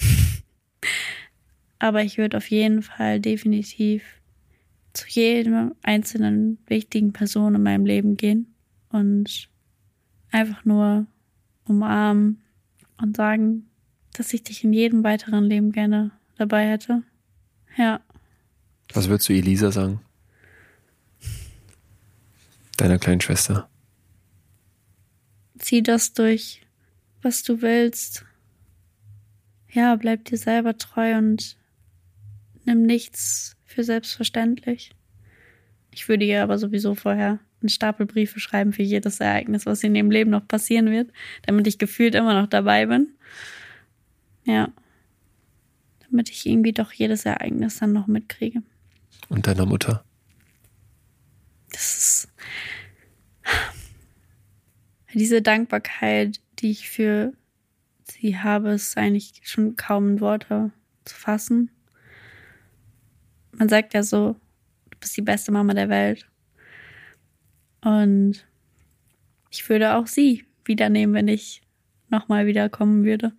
Aber ich würde auf jeden Fall definitiv zu jedem einzelnen wichtigen Person in meinem Leben gehen und einfach nur umarmen und sagen, dass ich dich in jedem weiteren Leben gerne dabei hätte. Ja. Was würdest du Elisa sagen? Deiner kleinen Schwester. Zieh das durch, was du willst. Ja, bleib dir selber treu und nimm nichts für selbstverständlich. Ich würde ihr aber sowieso vorher einen Stapel Briefe schreiben für jedes Ereignis, was in ihrem Leben noch passieren wird, damit ich gefühlt immer noch dabei bin. Ja. Damit ich irgendwie doch jedes Ereignis dann noch mitkriege. Und deiner Mutter? Das ist diese Dankbarkeit, die ich für sie habe, ist eigentlich schon kaum in Worte zu fassen. Man sagt ja so, du bist die beste Mama der Welt. Und ich würde auch sie wieder nehmen, wenn ich nochmal wiederkommen würde.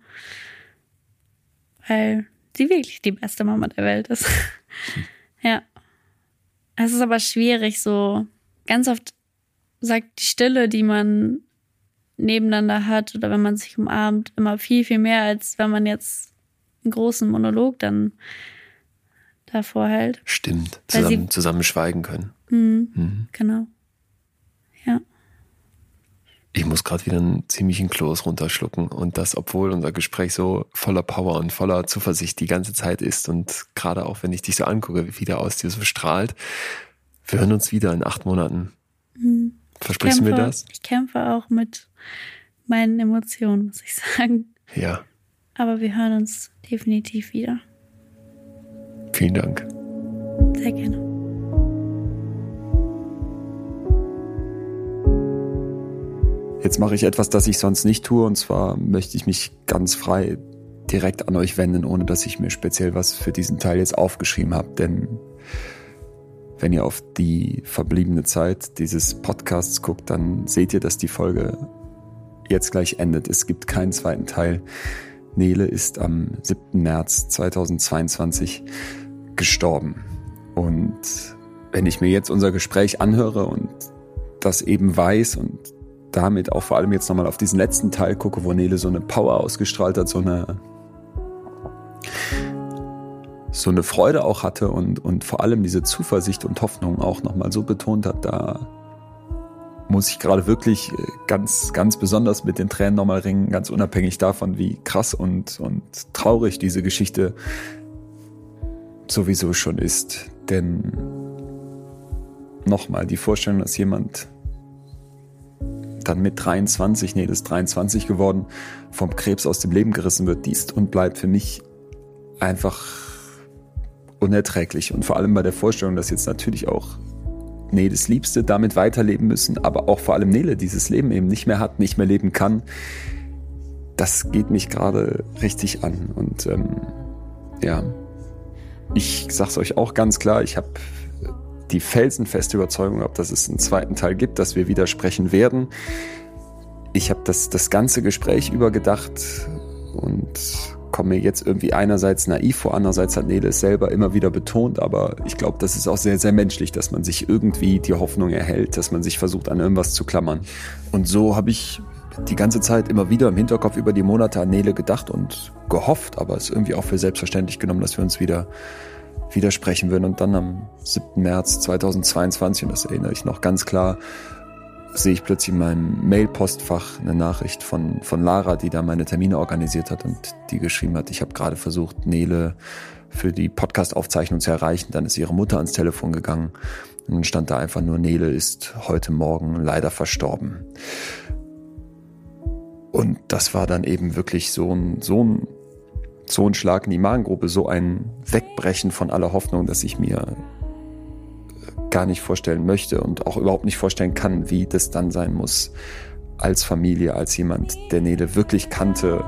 Weil sie wirklich die beste Mama der Welt ist. Ja. Es ist aber schwierig, so ganz oft sagt die Stille, die man nebeneinander hat oder wenn man sich umarmt, immer viel, viel mehr, als wenn man jetzt einen großen Monolog dann davor hält. Stimmt, zusammen schweigen können. Genau. Ja. Ich muss gerade wieder einen ziemlichen Kloß runterschlucken und das, obwohl unser Gespräch so voller Power und voller Zuversicht die ganze Zeit ist und gerade auch, wenn ich dich so angucke, wie der aus dir so strahlt. Wir hören uns wieder in 8 Monaten. Versprichst du mir das? Ich kämpfe auch mit meinen Emotionen, muss ich sagen. Ja. Aber wir hören uns definitiv wieder. Vielen Dank. Sehr gerne. Jetzt mache ich etwas, das ich sonst nicht tue, und zwar möchte ich mich ganz frei direkt an euch wenden, ohne dass ich mir speziell was für diesen Teil jetzt aufgeschrieben habe, denn wenn ihr auf die verbliebene Zeit dieses Podcasts guckt, dann seht ihr, dass die Folge jetzt gleich endet. Es gibt keinen zweiten Teil. Nele ist am 7. März 2022 gestorben. Und wenn ich mir jetzt unser Gespräch anhöre und das eben weiß und damit auch vor allem jetzt nochmal auf diesen letzten Teil gucke, wo Nele so eine Power ausgestrahlt hat, so eine Freude auch hatte und vor allem diese Zuversicht und Hoffnung auch nochmal so betont hat, da muss ich gerade wirklich ganz, ganz besonders mit den Tränen nochmal ringen, ganz unabhängig davon, wie krass und traurig diese Geschichte sowieso schon ist. Denn nochmal die Vorstellung, dass jemand dann mit 23, Nele ist 23 geworden, vom Krebs aus dem Leben gerissen wird, die ist und bleibt für mich einfach unerträglich. Und vor allem bei der Vorstellung, dass jetzt natürlich auch Neles Liebste damit weiterleben müssen, aber auch vor allem Nele dieses Leben eben nicht mehr hat, nicht mehr leben kann, das geht mich gerade richtig an. Und ich sag's euch auch ganz klar, ich habe die felsenfeste Überzeugung, dass es einen zweiten Teil gibt, dass wir wieder sprechen werden. Ich habe das ganze Gespräch übergedacht und komme mir jetzt irgendwie einerseits naiv vor, andererseits hat Nele es selber immer wieder betont, aber ich glaube, das ist auch sehr, sehr menschlich, dass man sich irgendwie die Hoffnung erhält, dass man sich versucht, an irgendwas zu klammern. Und so habe ich die ganze Zeit immer wieder im Hinterkopf über die Monate an Nele gedacht und gehofft, aber es irgendwie auch für selbstverständlich genommen, dass wir uns wieder sprechen würden. Und dann am 7. März 2022, und das erinnere ich noch ganz klar, sehe ich plötzlich in meinem Mail-Postfach eine Nachricht von Lara, die da meine Termine organisiert hat und die geschrieben hat, ich habe gerade versucht, Nele für die Podcast-Aufzeichnung zu erreichen. Dann ist ihre Mutter ans Telefon gegangen und dann stand da einfach nur, Nele ist heute Morgen leider verstorben. Und das war dann eben wirklich so ein Schlag in die Magengrube, so ein Wegbrechen von aller Hoffnung, dass ich mir gar nicht vorstellen möchte und auch überhaupt nicht vorstellen kann, wie das dann sein muss, als Familie, als jemand, der Nele wirklich kannte,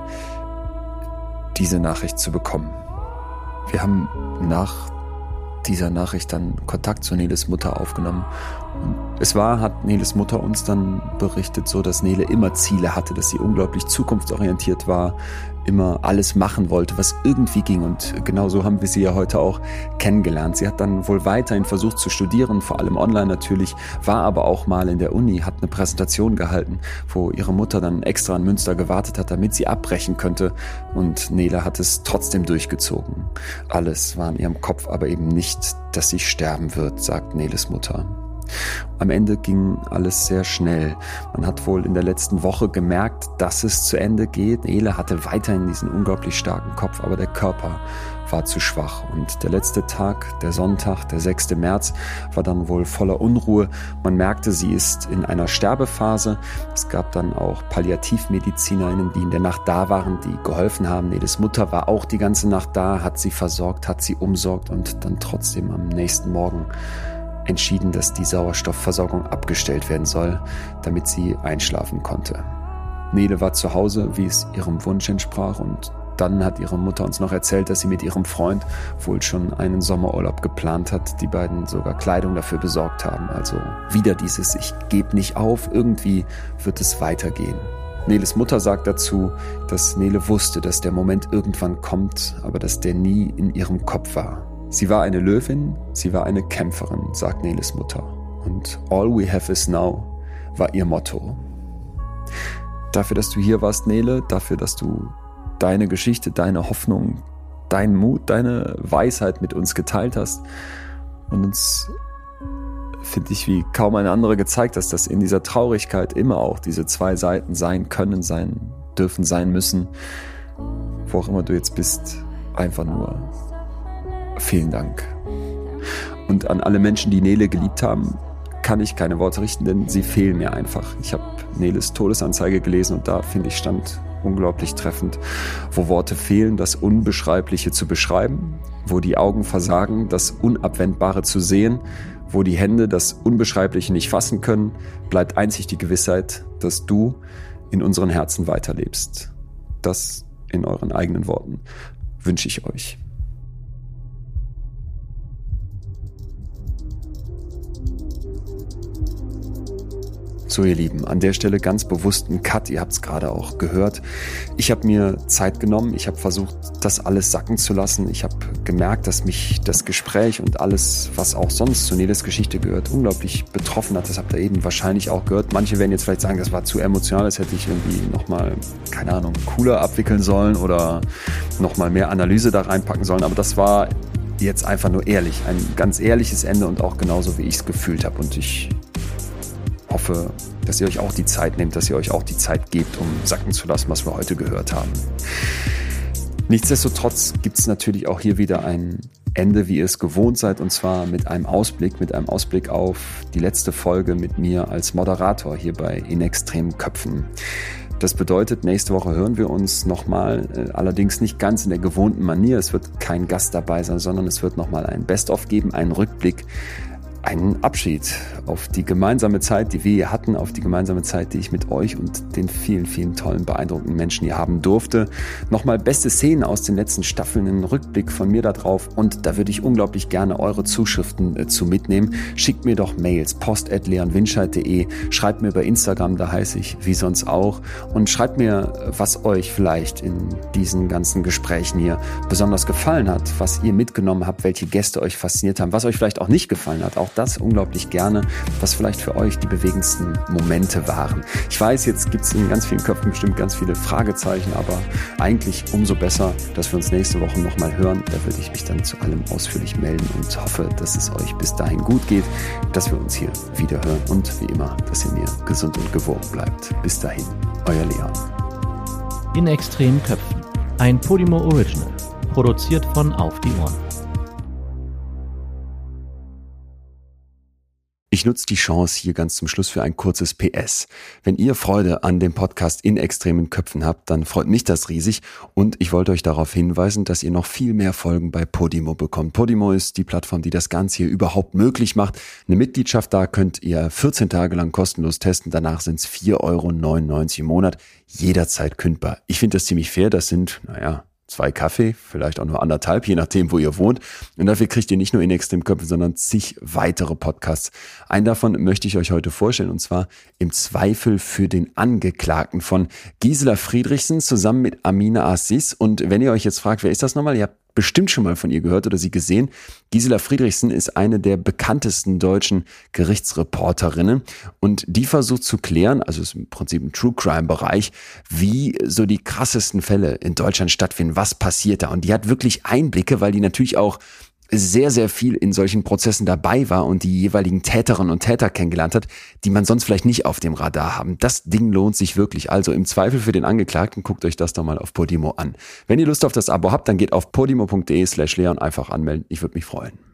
diese Nachricht zu bekommen. Wir haben nach dieser Nachricht dann Kontakt zu Neles Mutter aufgenommen. Und hat Neles Mutter uns dann berichtet, so dass Nele immer Ziele hatte, dass sie unglaublich zukunftsorientiert war, immer alles machen wollte, was irgendwie ging. Und genau so haben wir sie ja heute auch kennengelernt. Sie hat dann wohl weiterhin versucht zu studieren, vor allem online natürlich, war aber auch mal in der Uni, hat eine Präsentation gehalten, wo ihre Mutter dann extra in Münster gewartet hat, damit sie abbrechen könnte. Und Nele hat es trotzdem durchgezogen. Alles war in ihrem Kopf, aber eben nicht, dass sie sterben wird, sagt Neles Mutter. Am Ende ging alles sehr schnell. Man hat wohl in der letzten Woche gemerkt, dass es zu Ende geht. Nele hatte weiterhin diesen unglaublich starken Kopf, aber der Körper war zu schwach. Und der letzte Tag, der Sonntag, der 6. März, war dann wohl voller Unruhe. Man merkte, sie ist in einer Sterbephase. Es gab dann auch PalliativmedizinerInnen, die in der Nacht da waren, die geholfen haben. Neles Mutter war auch die ganze Nacht da, hat sie versorgt, hat sie umsorgt und dann trotzdem am nächsten Morgen entschieden, dass die Sauerstoffversorgung abgestellt werden soll, damit sie einschlafen konnte. Nele war zu Hause, wie es ihrem Wunsch entsprach, und dann hat ihre Mutter uns noch erzählt, dass sie mit ihrem Freund wohl schon einen Sommerurlaub geplant hat, die beiden sogar Kleidung dafür besorgt haben. Also wieder dieses Ich gebe nicht auf, irgendwie wird es weitergehen. Neles Mutter sagt dazu, dass Nele wusste, dass der Moment irgendwann kommt, aber dass der nie in ihrem Kopf war. Sie war eine Löwin, sie war eine Kämpferin, sagt Neles Mutter. Und all we have is now war ihr Motto. Dafür, dass du hier warst, Nele, dafür, dass du deine Geschichte, deine Hoffnung, deinen Mut, deine Weisheit mit uns geteilt hast und uns, finde ich, wie kaum eine andere gezeigt hast, dass in dieser Traurigkeit immer auch diese zwei Seiten sein können, sein dürfen, sein müssen. Wo auch immer du jetzt bist, einfach nur vielen Dank. Und an alle Menschen, die Nele geliebt haben, kann ich keine Worte richten, denn sie fehlen mir einfach. Ich habe Neles Todesanzeige gelesen und da, finde ich, stand unglaublich treffend, wo Worte fehlen, das Unbeschreibliche zu beschreiben, wo die Augen versagen, das Unabwendbare zu sehen, wo die Hände das Unbeschreibliche nicht fassen können, bleibt einzig die Gewissheit, dass du in unseren Herzen weiterlebst. Das in euren eigenen Worten wünsche ich euch. So, ihr Lieben, an der Stelle ganz bewusst ein Cut, ihr habt es gerade auch gehört. Ich habe mir Zeit genommen, ich habe versucht, das alles sacken zu lassen. Ich habe gemerkt, dass mich das Gespräch und alles, was auch sonst zu Neles Geschichte gehört, unglaublich betroffen hat. Das habt ihr eben wahrscheinlich auch gehört. Manche werden jetzt vielleicht sagen, das war zu emotional, das hätte ich irgendwie nochmal, keine Ahnung, cooler abwickeln sollen oder nochmal mehr Analyse da reinpacken sollen. Aber das war jetzt einfach nur ehrlich, ein ganz ehrliches Ende und auch genauso, wie ich es gefühlt habe. Und ich hoffe, dass ihr euch auch die Zeit nehmt, dass ihr euch auch die Zeit gebt, um sacken zu lassen, was wir heute gehört haben. Nichtsdestotrotz gibt es natürlich auch hier wieder ein Ende, wie ihr es gewohnt seid, und zwar mit einem Ausblick auf die letzte Folge mit mir als Moderator hier bei In extremen Köpfen. Das bedeutet, nächste Woche hören wir uns nochmal, allerdings nicht ganz in der gewohnten Manier. Es wird kein Gast dabei sein, sondern es wird nochmal ein Best-of geben, einen Rückblick, einen Abschied auf die gemeinsame Zeit, die wir hier hatten, auf die gemeinsame Zeit, die ich mit euch und den vielen, vielen tollen, beeindruckenden Menschen hier haben durfte. Nochmal beste Szenen aus den letzten Staffeln, einen Rückblick von mir da drauf, und da würde ich unglaublich gerne eure Zuschriften zu mitnehmen. Schickt mir doch Mails, post@leonwinscheid.de, schreibt mir bei Instagram, da heiße ich wie sonst auch, und schreibt mir, was euch vielleicht in diesen ganzen Gesprächen hier besonders gefallen hat, was ihr mitgenommen habt, welche Gäste euch fasziniert haben, was euch vielleicht auch nicht gefallen hat. Auch das unglaublich gerne, was vielleicht für euch die bewegendsten Momente waren. Ich weiß, jetzt gibt es in ganz vielen Köpfen bestimmt ganz viele Fragezeichen, aber eigentlich umso besser, dass wir uns nächste Woche nochmal hören. Da würde ich mich dann zu allem ausführlich melden und hoffe, dass es euch bis dahin gut geht, dass wir uns hier wieder hören und wie immer, dass ihr mir gesund und gewogen bleibt. Bis dahin, euer Leon. In extremen Köpfen, ein Podimo Original, produziert von Auf die Ohren. Ich nutze die Chance hier ganz zum Schluss für ein kurzes PS. Wenn ihr Freude an dem Podcast In extremen Köpfen habt, dann freut mich das riesig, und ich wollte euch darauf hinweisen, dass ihr noch viel mehr Folgen bei Podimo bekommt. Podimo ist die Plattform, die das Ganze hier überhaupt möglich macht. Eine Mitgliedschaft, da könnt ihr 14 Tage lang kostenlos testen. Danach sind es 4,99 € im Monat, jederzeit kündbar. Ich finde das ziemlich fair. Das sind, 2 Kaffee, vielleicht auch nur 1,5, je nachdem, wo ihr wohnt. Und dafür kriegt ihr nicht nur In extremen Köpfen, sondern zig weitere Podcasts. Einen davon möchte ich euch heute vorstellen, und zwar Im Zweifel für den Angeklagten von Gisela Friedrichsen zusammen mit Amina Aziz. Und wenn ihr euch jetzt fragt, wer ist das nochmal? Ihr habt bestimmt schon mal von ihr gehört oder sie gesehen. Gisela Friedrichsen ist eine der bekanntesten deutschen Gerichtsreporterinnen, und die versucht zu klären, also ist im Prinzip ein True-Crime-Bereich, wie so die krassesten Fälle in Deutschland stattfinden, was passiert da. Und die hat wirklich Einblicke, weil die natürlich auch sehr, sehr viel in solchen Prozessen dabei war und die jeweiligen Täterinnen und Täter kennengelernt hat, die man sonst vielleicht nicht auf dem Radar haben. Das Ding lohnt sich wirklich. Also Im Zweifel für den Angeklagten, guckt euch das doch mal auf Podimo an. Wenn ihr Lust auf das Abo habt, dann geht auf podimo.de/Leon, einfach anmelden. Ich würde mich freuen.